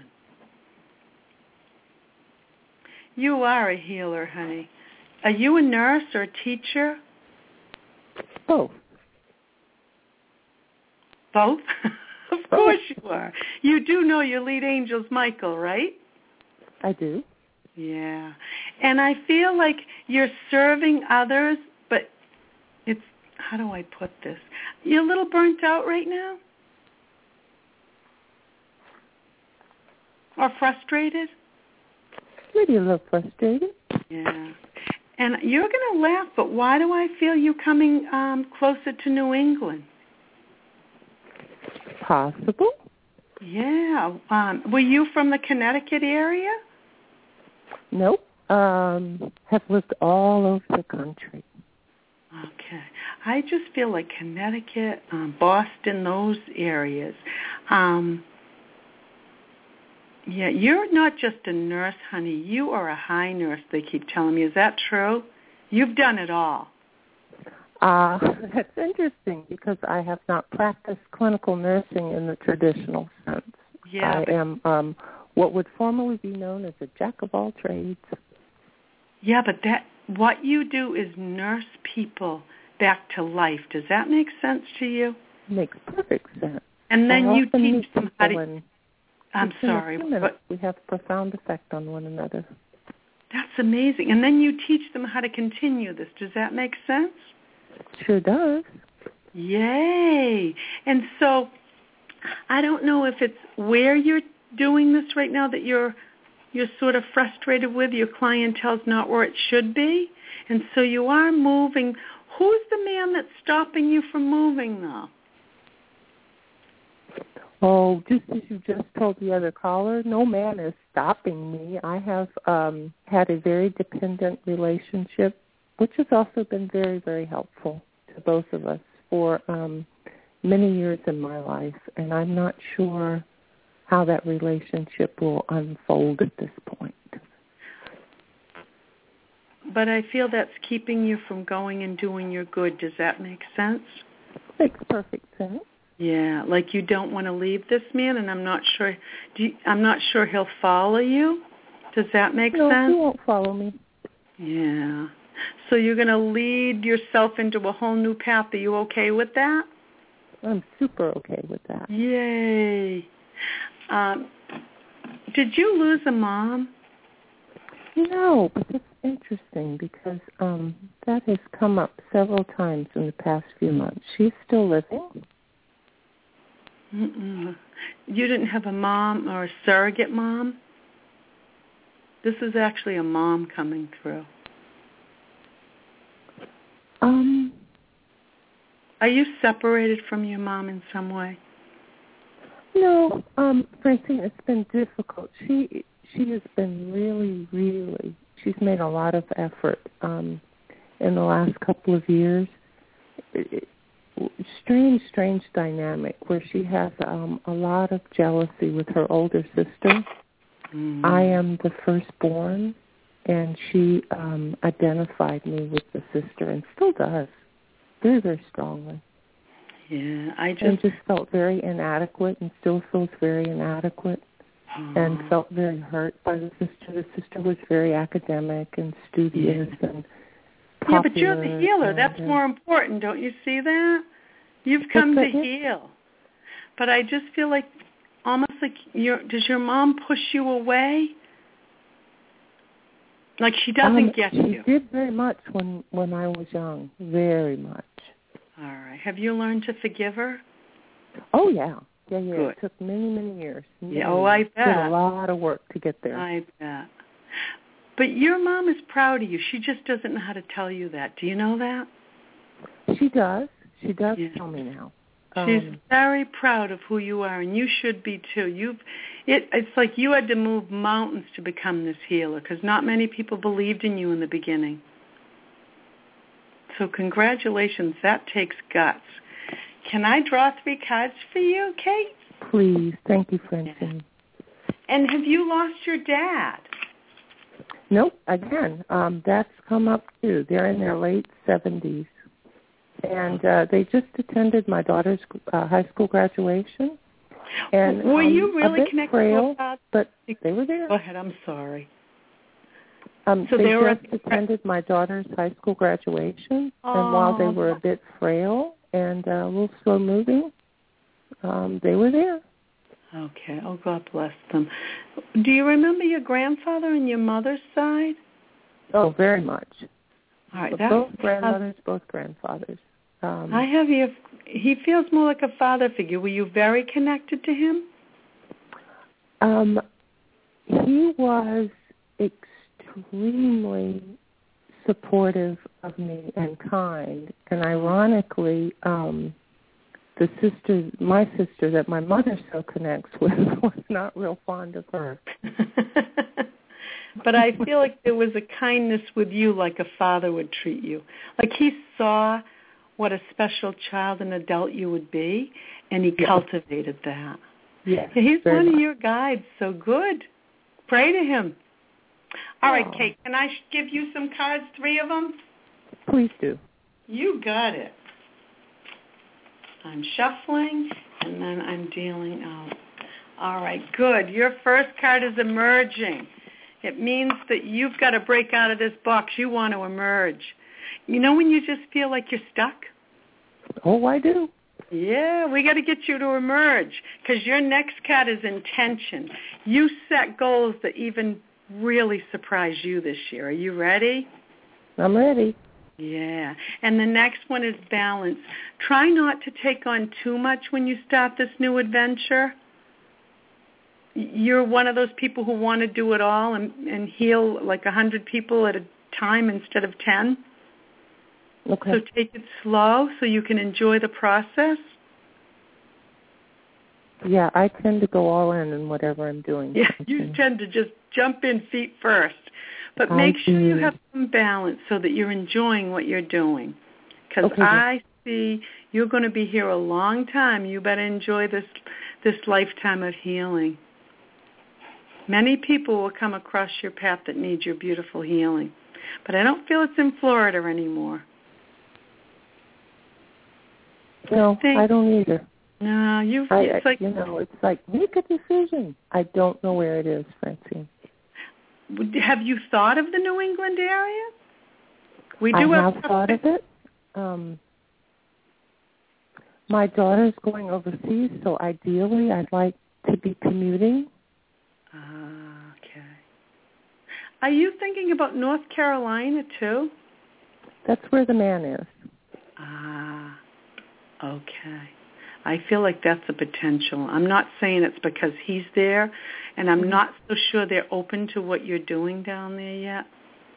You are a healer, honey. Are you a nurse or a teacher? Both. Both? Of course you are. You do know your lead angel's Michael, right? I do. Yeah. And I feel like you're serving others, but it's, how do I put this? You're a little burnt out right now? Or frustrated? Maybe a little frustrated. Yeah. And you're going to laugh, but why do I feel you coming closer to New England? Possible. Yeah. Were you from the Connecticut area? Nope. Have lived all over the country. Okay. I just feel like Connecticut, Boston, those areas. Yeah, you're not just a nurse, honey. You are a high nurse, they keep telling me. Is that true? You've done it all. That's interesting because I have not practiced clinical nursing in the traditional sense. Yeah, I am what would formerly be known as a jack of all trades. Yeah, but what you do is nurse people back to life. Does that make sense to you? Makes perfect sense. And then you teach them how to... I'm sorry. But we have profound effect on one another. That's amazing. And then you teach them how to continue this. Does that make sense? Sure does. Yay. And so I don't know if it's where you're doing this right now that you're sort of frustrated with. Your clientele's not where it should be. And so you are moving. Who's the man that's stopping you from moving, though? Oh, just as you just told the other caller, no man is stopping me. I have had a very dependent relationship, which has also been very, very helpful to both of us for many years in my life. And I'm not sure how that relationship will unfold at this point. But I feel that's keeping you from going and doing your good. Does that make sense? Makes perfect sense. Yeah, like you don't want to leave this man, and I'm not sure. I'm not sure he'll follow you. Does that make sense? No, he won't follow me. Yeah. So you're going to lead yourself into a whole new path. Are you okay with that? I'm super okay with that. Yay. Did you lose a mom? No, but it's interesting because that has come up several times in the past few months. She's still living. Mm-mm. You didn't have a mom or a surrogate mom? This is actually a mom coming through. Are you separated from your mom in some way? No, Francine, it's been difficult. She has been really, she's made a lot of effort in the last couple of years. Strange dynamic where she has a lot of jealousy with her older sister. Mm-hmm. I am the firstborn, and she identified me with the sister and still does, very, very strongly. Yeah, I just felt very inadequate and still feels very inadequate. And felt very hurt by the sister. The sister was very academic and studious and popular. Yeah, but you're the healer. That's more important. Don't you see that? You've come to heal. But I just feel like almost like does your mom push you away? Like she doesn't get you. She did very much when I was young. Very much. All right. Have you learned to forgive her? Oh, yeah. Yeah. Good. It took many years. Yeah, I bet. Did a lot of work to get there. I bet. But your mom is proud of you. She just doesn't know how to tell you that. Do you know that? She does. She does tell me now. She's very proud of who you are, and you should be too. It's like you had to move mountains to become this healer because not many people believed in you in the beginning. So congratulations. That takes guts. Can I draw 3 cards for you, Kate? Please. Thank you, Francine. And have you lost your dad? Nope. Again, that's come up too. They're in their late 70s. And they just attended my daughter's high school graduation. And were you really a bit connected frail, with that? but they were there. Go ahead. I'm sorry. So they just attended my daughter's high school graduation, and while they were a bit frail and a little slow moving, they were there. Okay. Oh, God bless them. Do you remember your grandfather and your mother's side? Oh, very much. All right. Both grandmothers, both grandfathers. I have you. He feels more like a father figure. Were you very connected to him? He was extremely supportive of me and kind. And ironically, my sister that my mother so connects with was not real fond of her. But I feel like there was a kindness with you like a father would treat you. Like he saw what a special child and adult you would be, and he cultivated that. Yes, He's one much. of your guides, so good. Pray to him. All right, Kate, can I give you some cards, 3 of them? Please do. You got it. I'm shuffling, and then I'm dealing out. All right, good. Your first card is emerging. It means that you've got to break out of this box. You want to emerge. You know when you just feel like you're stuck? Oh, I do. Yeah, we got to get you to emerge because your next card is intention. You set goals that even really surprise you this year. Are you ready? I'm ready. Yeah. And the next one is balance. Try not to take on too much when you start this new adventure. You're one of those people who want to do it all and heal like 100 people at a time instead of 10. Okay. So take it slow so you can enjoy the process. Yeah, I tend to go all in whatever I'm doing. Yeah, you tend to just jump in feet first. But make sure you have some balance so that you're enjoying what you're doing. Because I see you're going to be here a long time. You better enjoy this lifetime of healing. Many people will come across your path that need your beautiful healing. But I don't feel it's in Florida anymore. No, I don't either. No, it's like, make a decision. I don't know where it is, Francine. Have you thought of the New England area? I have thought of it. My daughter's going overseas, so ideally I'd like to be commuting. Okay. Are you thinking about North Carolina, too? That's where the man is. Okay. I feel like that's a potential. I'm not saying it's because he's there, and I'm not so sure they're open to what you're doing down there yet.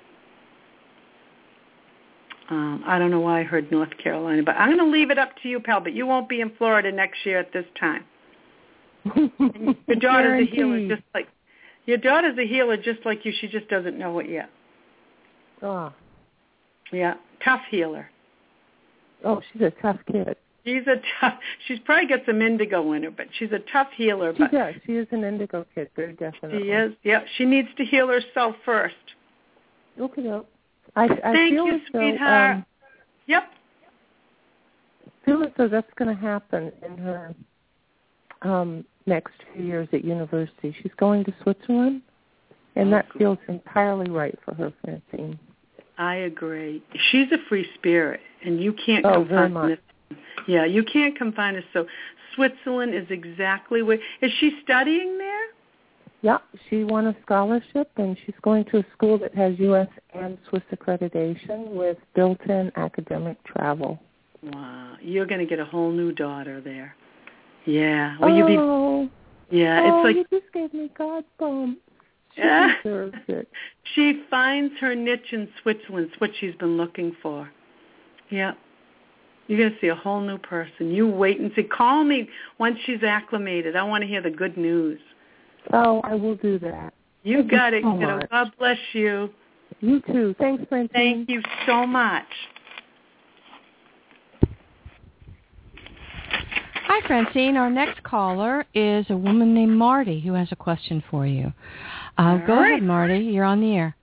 I don't know why I heard North Carolina, but I'm going to leave it up to you, pal, but you won't be in Florida next year at this time. Your daughter's a healer just like you. She just doesn't know it yet. Oh. Yeah, tough healer. Oh, she's a tough kid. She's probably got some indigo in her, but she's a tough healer. She does. She is an indigo kid, very definitely. She is. Yeah, she needs to heal herself first. Okay. Thank you, sweetheart. Yep. I feel as though that's going to happen in her next few years at university. She's going to Switzerland, and that feels entirely right for her, Francine. I agree. She's a free spirit, and you can't confine her. Yeah, you can't confine her. So Switzerland is exactly where. Is she studying there? Yeah, she won a scholarship, and she's going to a school that has U.S. and Swiss accreditation with built-in academic travel. Wow, you're going to get a whole new daughter there. Yeah. Will it's like you just gave me God bumps. She deserves it. She finds her niche in Switzerland. It's what she's been looking for. Yeah. You're going to see a whole new person. You wait and see. Call me once she's acclimated. I want to hear the good news. Oh, I will do that. You got it, so kiddo. God bless you. You too. Thanks, Francine. Thank you so much. Hi, Francine. Our next caller is a woman named Marty who has a question for you. Go ahead, Marty. You're on the air.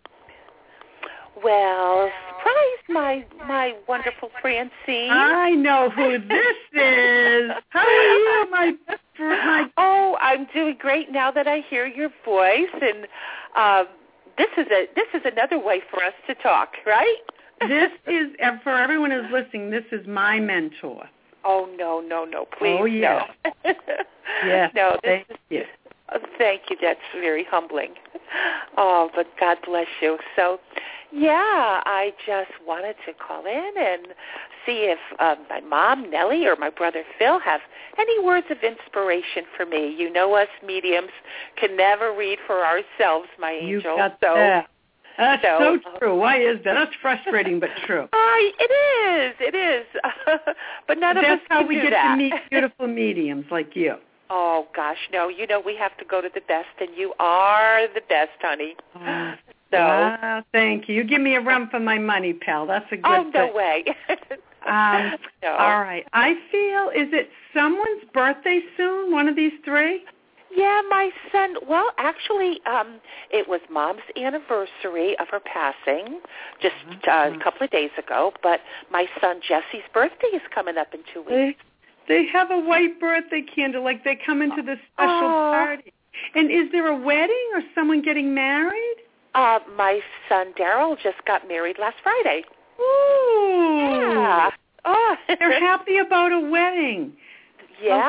Well, surprise, my wonderful Francine. I know who this is. How are you, my? Oh, I'm doing great now that I hear your voice, and this is another way for us to talk, right? This is, for everyone who's listening, this is my mentor. Oh, no, please, oh, yeah. no. Yes, no, thank you. Thank you, that's very humbling. Oh, but God bless you. So, yeah, I just wanted to call in and see if my mom, Nellie, or my brother, Phil, have any words of inspiration for me. You know us mediums can never read for ourselves, my angel. You got that. That's so true. Why is that? That's frustrating, but true. It is. But none of us can do that. That's how we get to meet beautiful mediums like you. Oh, gosh, no. You know, we have to go to the best, and you are the best, honey. Wow, thank you. You give me a run for my money, pal. That's a good thing. Oh, no way. No. All right. I feel, is it someone's birthday soon, one of these three? Yeah, my son, well, actually, it was Mom's anniversary of her passing just a couple of days ago, but my son Jesse's birthday is coming up in 2 weeks. They have a white birthday candle, like they come into this special party. And is there a wedding or someone getting married? My son Daryl just got married last Friday. Ooh. Yeah. Oh. They're happy about a wedding. Yeah,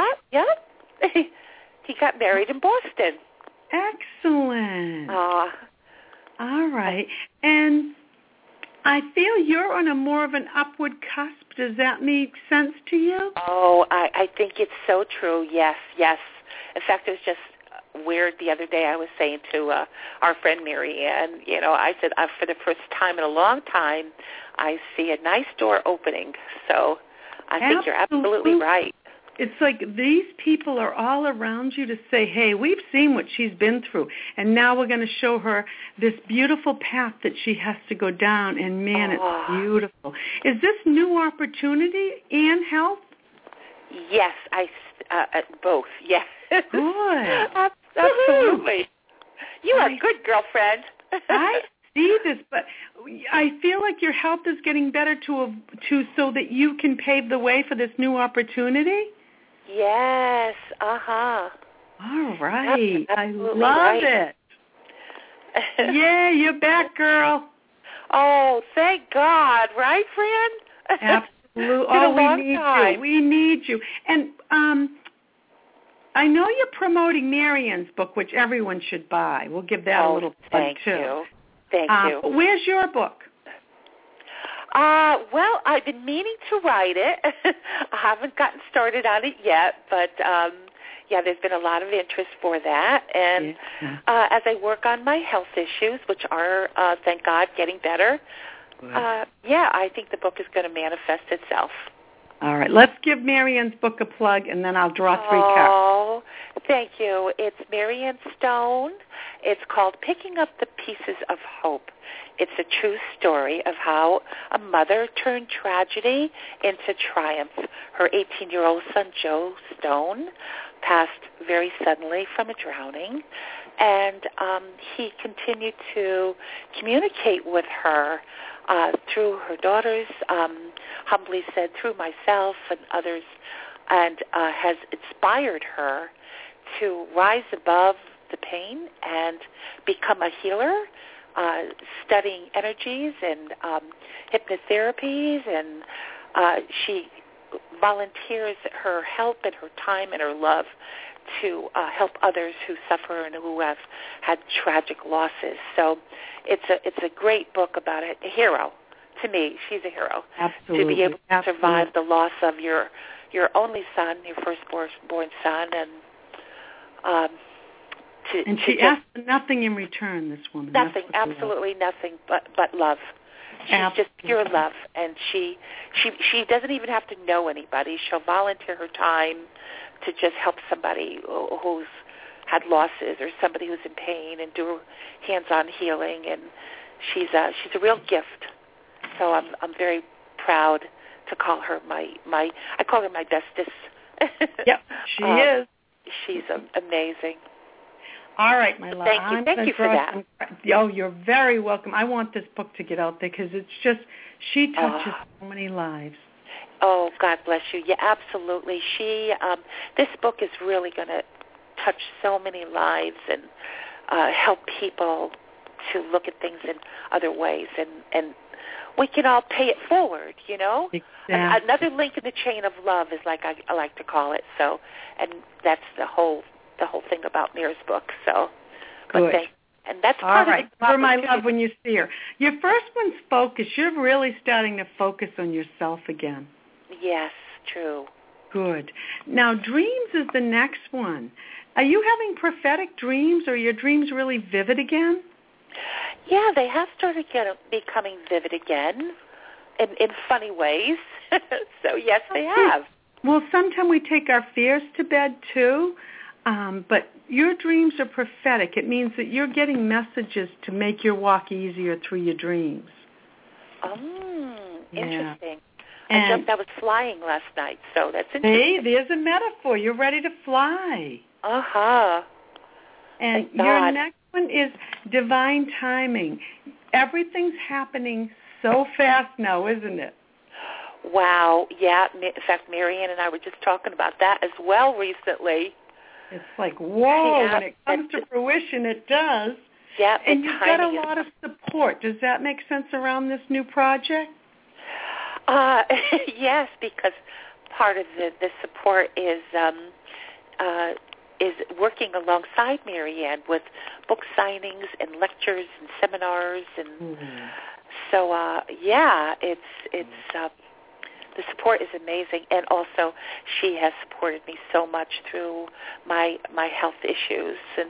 He got married in Boston. Excellent. All right. And I feel you're on a more of an upward cusp. Does that make sense to you? Oh, I think it's so true. Yes. In fact, it was just weird the other day. I was saying to our friend Mary Ann, I said, for the first time in a long time, I see a nice door opening. So I think you're absolutely right. It's like these people are all around you to say, hey, we've seen what she's been through, and now we're going to show her this beautiful path that she has to go down, and, man, it's beautiful. Is this new opportunity and health? Yes, both, yes. Good. Absolutely. You are a good girlfriend. I see this, but I feel like your health is getting better to so that you can pave the way for this new opportunity. Yes, All right. I love it. Yeah, you're back, girl. Oh, thank God. Right, friend? Absolutely. Oh, we need you. And I know you're promoting Marian's book, which everyone should buy. We'll give that a little plug, too. Thank you. Where's your book? Well, I've been meaning to write it. I haven't gotten started on it yet, but there's been a lot of interest for that. And as I work on my health issues, which are, thank God, getting better, I think the book is going to manifest itself. All right. Let's give Marianne's book a plug, and then I'll draw 3 cards. Oh, thank you. It's Marianne Stone. It's called Picking Up the Pieces of Hope. It's a true story of how a mother turned tragedy into triumph. Her 18-year-old son, Joe Stone, passed very suddenly from a drowning, and he continued to communicate with her through her daughters, humbly said, through myself and others, and has inspired her to rise above the pain and become a healer, studying energies and hypnotherapies, and she volunteers her help and her time and her love to help others who suffer and who have had tragic losses. So it's a great book about a hero. To me, she's a hero. Absolutely. To be able to survive the loss of your only son, your firstborn son, and she asked for nothing in return, this woman. Nothing, absolutely nothing but love. She's just pure love, and she doesn't even have to know anybody. She'll volunteer her time to just help somebody who's had losses or somebody who's in pain and do hands-on healing, and she's a real gift. So I'm very proud to call her I call her my bestest Yep, she is. She's amazing. All right, my love. Thank you for that. Oh, you're very welcome. I want this book to get out there because it's just, she touches so many lives. Oh, God bless you. Yeah, absolutely. This book is really going to touch so many lives and help people to look at things in other ways, and we can all pay it forward, you know? Exactly. Another link in the chain of love is like I like to call it. So, and that's the whole thing about Mira's book. So, good. And that's all part right. of the For my love, when you see her, your first one's focus. You're really starting to focus on yourself again. Yes, true. Good. Now, dreams is the next one. Are you having prophetic dreams, or are your dreams really vivid again? Yeah, they have started becoming vivid again in funny ways. So, yes, they have. Well, sometimes we take our fears to bed, too. But your dreams are prophetic. It means that you're getting messages to make your walk easier through your dreams. Interesting. And I was flying last night, so that's interesting. Hey, there's a metaphor. You're ready to fly. Uh-huh. And your next one is divine timing. Everything's happening so fast now, isn't it? Wow. Yeah. In fact, Marianne and I were just talking about that as well recently. It's like, whoa, when it comes to fruition, it does. Yeah. And you've got a lot of support. Does that make sense around this new project? Yes, because part of the support is working alongside Marianne with book signings and lectures and seminars, and so it's the support is amazing, and also she has supported me so much through my health issues, and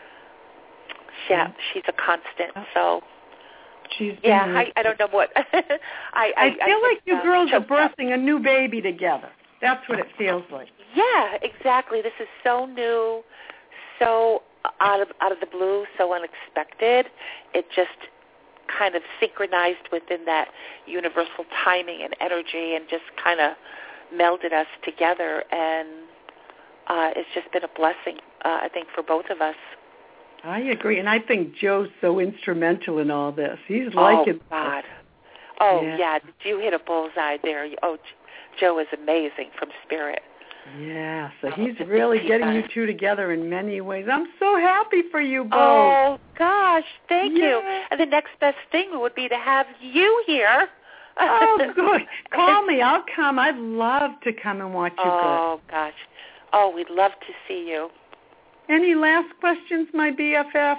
she's a constant. So. I don't know what. I feel like you girls are birthing a new baby together. That's what it feels like. Yeah, exactly. This is so new, so out of the blue, so unexpected. It just kind of synchronized within that universal timing and energy, and just kind of melded us together. And it's just been a blessing, I think, for both of us. I agree, and I think Joe's so instrumental in all this. He's liking God. Oh, yeah. Did you hit a bullseye there? Oh, Joe is amazing from spirit. Yeah, so he's really getting you two together in many ways. I'm so happy for you both. Oh, gosh, thank you. And the next best thing would be to have you here. Oh, good. Call me. I'll come. I'd love to come and watch you go. Oh, gosh. Oh, we'd love to see you. Any last questions, my BFF?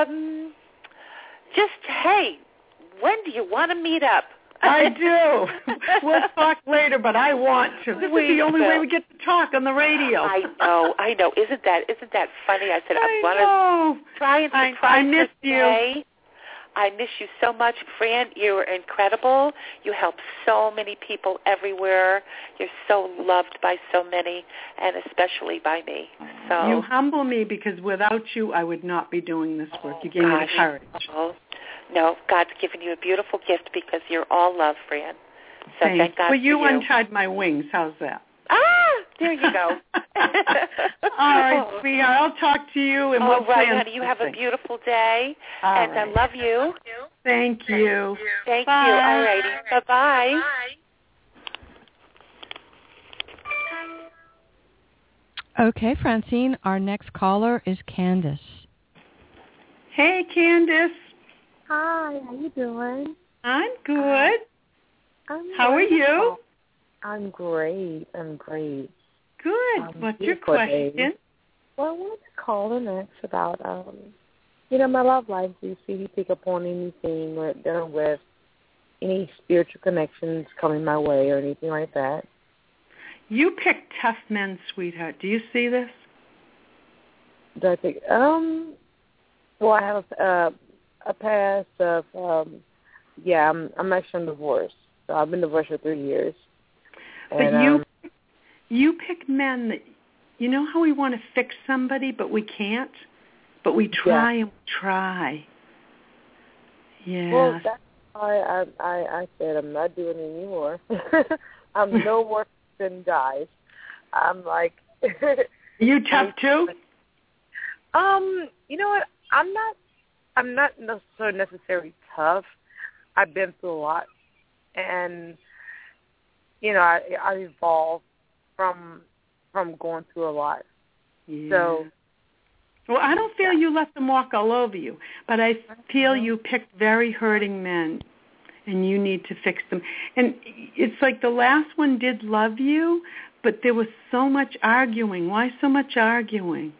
Just, hey, when do you want to meet up? I do. We'll talk later, but I want to. This is the only way we get to talk on the radio. I know. Isn't that funny? I said I want to try and surprise I miss you. Today. I miss you so much, Fran. You're incredible. You help so many people everywhere. You're so loved by so many, and especially by me. So you humble me, because without you, I would not be doing this work. You gave me the courage. No, God's given you a beautiful gift, because you're all love, Fran. So thank God for you. Well, you untied my wings. How's that? There you go. All right, sweetheart. I'll talk to you. And all right, honey. You have a beautiful day. And I love you. Thank you. Thank you. All righty. Bye-bye. Okay, Francine, our next caller is Candace. Hey, Candace. Hi, how you doing? I'm good. How are you? I'm great. Good. What's your question? Well, I wanted to call and ask about, my love life. Do you see you pick up on anything or dealing with any spiritual connections coming my way or anything like that? You pick tough men, sweetheart. Do you see this? Do I think? Well, I have a past of, I'm actually divorced. So I've been divorced for 3 years. But you pick men that, you know how we want to fix somebody, but we can't? But we try and try. Yeah. Well, that's why I said I'm not doing it anymore. I'm no more than guys. I'm like. Are you tough too? You know what? I'm not necessarily tough. I've been through a lot, and you know, I evolved from going through a lot. Yeah. So, well, I don't feel you let them walk all over you, but I feel you picked very hurting men, and you need to fix them. And it's like the last one did love you, but there was so much arguing. Why so much arguing?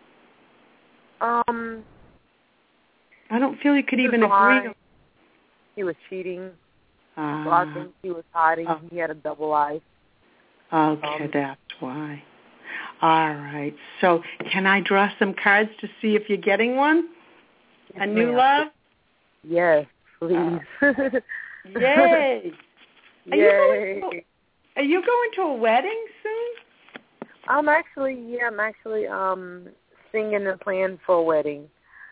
I don't feel you could even agree. He was cheating. Blocking. He was hiding. He had a double life. Okay, that's why. All right. So can I draw some cards to see if you're getting one? Yes, a new ma'am. love? Yes, please. Yay. Yay. Are you going to a wedding soon? I'm actually singing and playing for a wedding.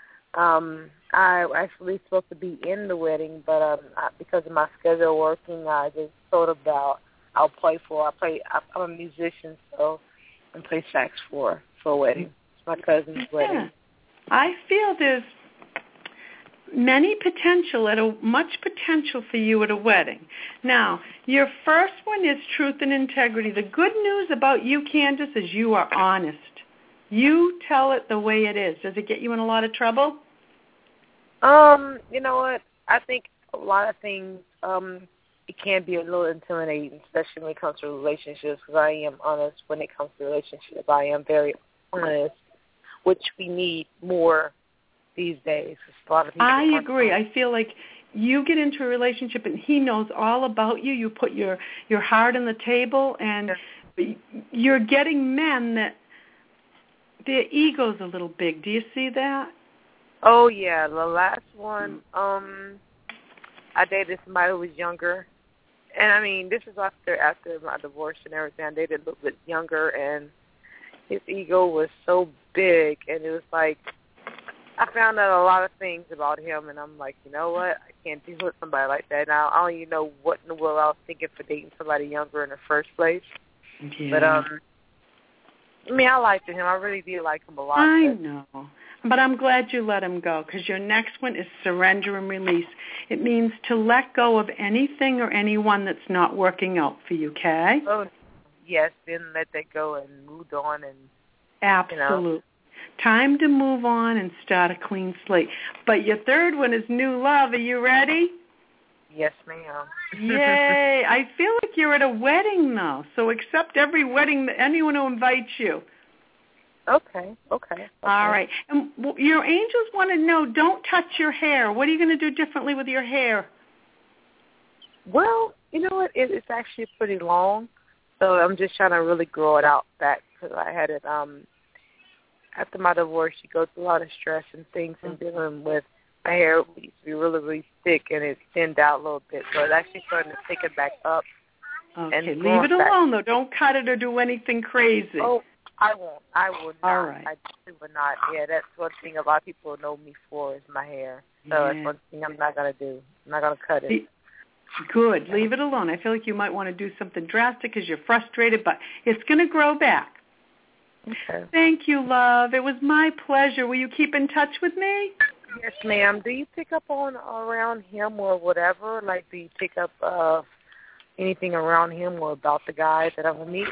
I actually supposed to be in the wedding, but because of my schedule working, I just thought about I'm a musician, so I play sax for a wedding. It's my cousin's wedding. I feel there's much potential for you at a wedding. Now, your first one is truth and integrity. The good news about you, Candace, is you are honest. You tell it the way it is. Does it get you in a lot of trouble? You know what? I think a lot of things, it can be a little intimidating, especially when it comes to relationships, because I am honest when it comes to relationships. I am very honest, which we need more these days. A lot of people I agree. I feel like you get into a relationship and he knows all about you. You put your heart on the table, and you're getting men that their ego's a little big. Do you see that? Oh, yeah. The last one, I dated somebody who was younger. And, I mean, this is after my divorce and everything. I dated a little bit younger, and his ego was so big. And it was like, I found out a lot of things about him, and I'm like, you know what? I can't deal with somebody like that. Now, I don't even know what in the world I was thinking for dating somebody younger in the first place. Yeah. But, I mean, I liked him. I really did like him a lot. I know. But I'm glad you let him go, because your next one is surrender and release. It means to let go of anything or anyone that's not working out for you, okay? Oh, yes, then let that go and move on. And absolutely. You know. Time to move on and start a clean slate. But your third one is new love. Are you ready? Yes, ma'am. Yay. I feel like you're at a wedding, though, so accept every wedding, anyone who invites you. Okay. All right. And your angels want to know, don't touch your hair. What are you going to do differently with your hair? Well, you know what? It's actually pretty long, so I'm just trying to really grow it out back, because I had it after my divorce. You go through a lot of stress and things and dealing with my hair. It used to be really, really thick, and it thinned out a little bit, so it's actually starting to thicken back up. Okay, leave it alone, though. Don't cut it or do anything crazy. Oh, I won't. I will not. All right. I definitely will not. Yeah, that's one thing a lot of people know me for is my hair. So that's one thing I'm not going to do. I'm not going to cut it. Good. Leave it alone. I feel like you might want to do something drastic because you're frustrated, but it's going to grow back. Okay. Thank you, love. It was my pleasure. Will you keep in touch with me? Yes, ma'am. Do you pick up on around him or whatever? Like, do you pick up anything around him or about the guy that I will meet?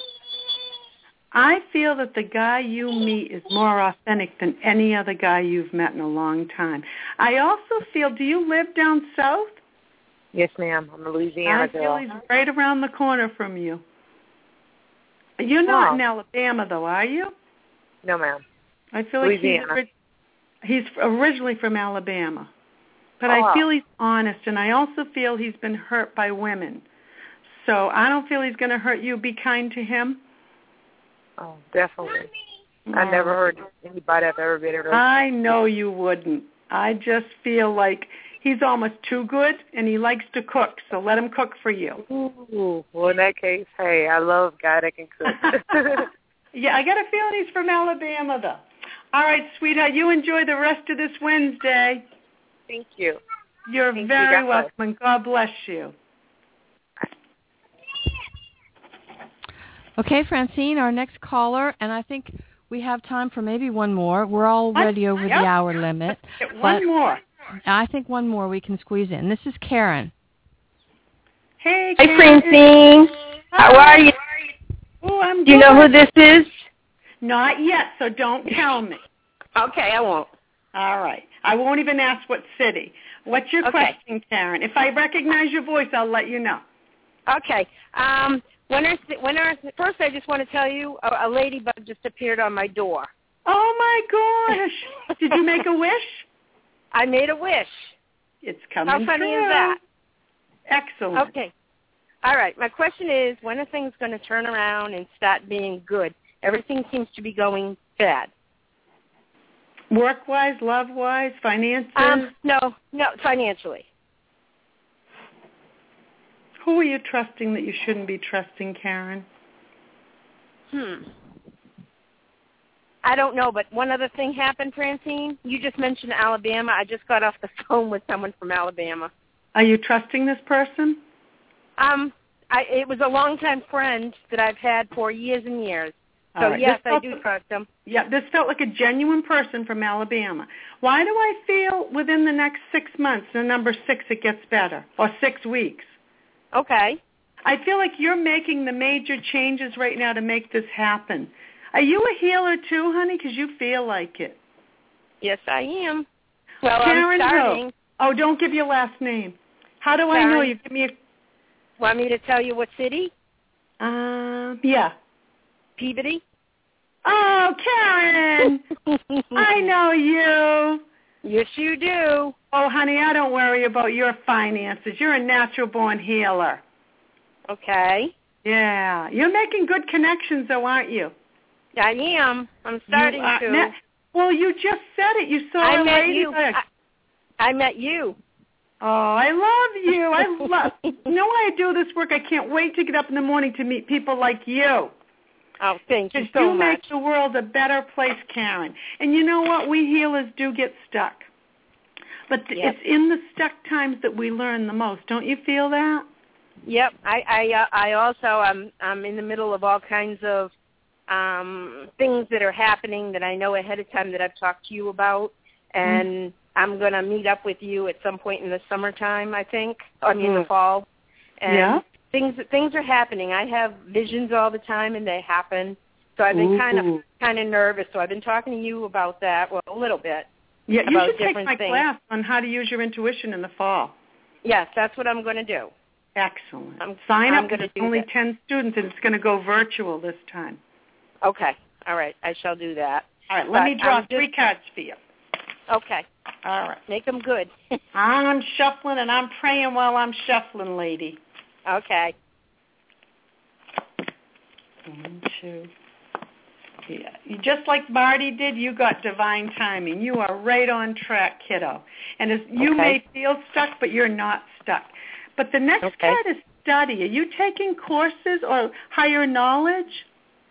I feel that the guy you meet is more authentic than any other guy you've met in a long time. I also feel, do you live down south? Yes, ma'am. I'm a Louisiana girl. I feel he's right around the corner from you. You're not in Alabama, though, are you? No, ma'am. I feel like he's originally from Alabama. But I feel he's honest, and I also feel he's been hurt by women. So I don't feel he's going to hurt you. Be kind to him. Oh, definitely. I never heard anybody I've ever been around. I know you wouldn't. I just feel like he's almost too good, and he likes to cook, so let him cook for you. Ooh, well, in that case, hey, I love a guy that can cook. Yeah, I got a feeling he's from Alabama, though. All right, sweetheart, you enjoy the rest of this Wednesday. Thank you. You're very welcome, and God bless you. Okay, Francine, our next caller, and I think we have time for maybe one more. We're already over the hour limit. One more. I think one more we can squeeze in. This is Karen. Hey, Karen. Hi, Francine. How are you? Oh, I'm good. Do you know who this is? Not yet, so don't tell me. Okay, I won't. All right. I won't even ask what city. What's your question, Karen? If I recognize your voice, I'll let you know. Okay. First, I just want to tell you, a ladybug just appeared on my door. Oh, my gosh. Did you make a wish? I made a wish. It's coming true. How funny is that? Excellent. Okay. All right. My question is, when are things going to turn around and start being good? Everything seems to be going bad. Work-wise, love-wise, finances? No, financially. Who are you trusting that you shouldn't be trusting, Karen? I don't know, but one other thing happened, Francine. You just mentioned Alabama. I just got off the phone with someone from Alabama. Are you trusting this person? It was a longtime friend that I've had for years and years. So, right. yes, I do trust him. Yeah, this felt like a genuine person from Alabama. Why do I feel within the next 6 months, the number 6, it gets better, or 6 weeks? Okay. I feel like you're making the major changes right now to make this happen. Are you a healer too, honey? Because you feel like it. Yes, I am. Well, Karen, I'm starting. Oh, don't give your last name. How do I know you? Give me a... Want me to tell you what city? Yeah. Peabody. Oh, Karen! I know you. Yes, you do. Oh, honey, I don't worry about your finances. You're a natural-born healer. Okay. Yeah. You're making good connections, though, aren't you? I am. I'm starting to. Well, you just said it. You saw I a met lady. you. I met you. Oh, I love you. You know why I do this work? I can't wait to get up in the morning to meet people like you. Oh, thank you so much. You make the world a better place, Karen. And you know what? We healers do get stuck. But it's in the stuck times that we learn the most. Don't you feel that? Yep. I also I'm in the middle of all kinds of things that are happening that I know ahead of time that I've talked to you about, and I'm going to meet up with you at some point in the summertime, I think. I mean, the fall. And things are happening. I have visions all the time, and they happen. So I've been kind of nervous. So I've been talking to you about that, well, a little bit. Yeah, you should take my class on how to use your intuition in the fall. Yes, that's what I'm going to do. Excellent. Sign up. There's only 10 students, and it's going to go virtual this time. Okay. All right. I shall do that. All right. Let me draw 3 cards for you. Okay. All right. Make them good. I'm shuffling, and I'm praying while I'm shuffling, lady. Okay. 1, 2. Yeah. Just like Marty did, you got divine timing. You are right on track, kiddo. And you may feel stuck, but you're not stuck. But the next card is study. Are you taking courses or higher knowledge?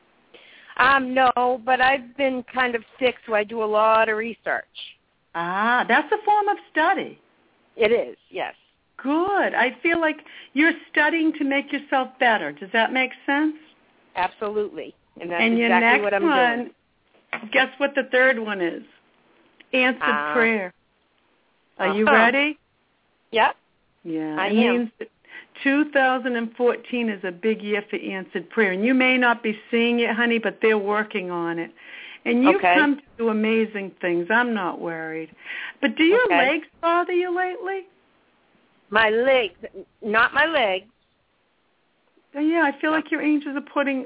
No, but I've been kind of sick, so I do a lot of research. Ah, that's a form of study. It is, yes. Good. I feel like you're studying to make yourself better. Does that make sense? Absolutely. And that's exactly your next what I'm doing. Guess what the third one is? Answered prayer. Are you ready? Yep. Yeah. It means that 2014 is a big year for answered prayer. And you may not be seeing it, honey, but they're working on it. And you've come to do amazing things. I'm not worried. But do your legs bother you lately? My legs. Not my legs. Yeah, I feel like your angels are putting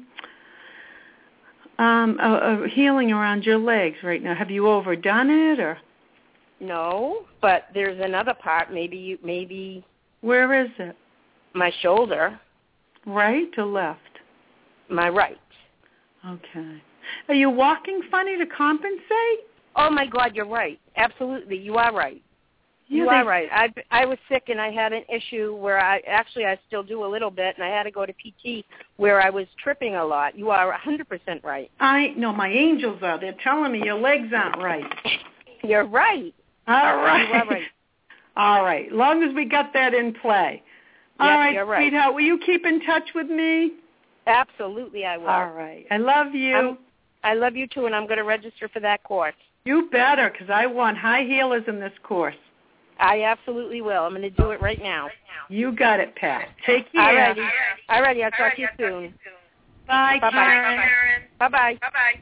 a healing around your legs right now. Have you overdone it, or? No, but there's another part. Maybe. Where is it? My shoulder. Right or left? My right. Okay. Are you walking funny to compensate? Oh my God, you're right. Absolutely, you are right. You are right. I was sick and I had an issue where I still do a little bit, and I had to go to PT where I was tripping a lot. You are 100% right. No, my angels are. They're telling me your legs aren't right. You're right. All right. You are right. All right. Long as we got that in play. All right, you're right. sweetheart, will you keep in touch with me? Absolutely, I will. All right. I love you. I love you, too, and I'm going to register for that course. You better, because I want high healers in this course. I absolutely will. I'm going to do it right now. You got it, Pat. Take care. All righty. I'll talk to you soon. Bye, Karen. Bye-bye.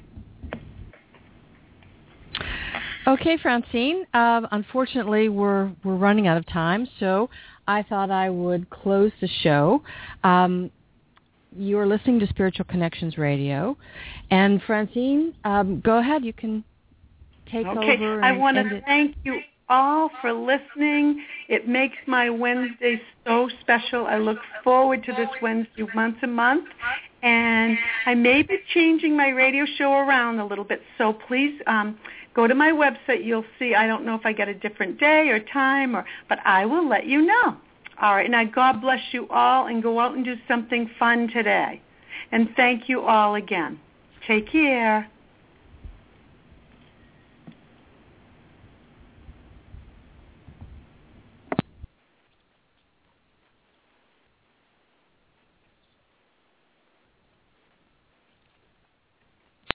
Okay, Francine. Unfortunately, we're running out of time, so I thought I would close the show. You're listening to Spiritual Connections Radio, and Francine, go ahead. You can take over. Okay. I want to thank you all for listening. It makes my Wednesday so special. I look forward to this Wednesday once a month, and I may be changing my radio show around a little bit, so please go to my website. You'll see. I don't know if I get a different day or time, but I will let you know. All right. Now, God bless you all, and go out and do something fun today. And thank you all again. Take care.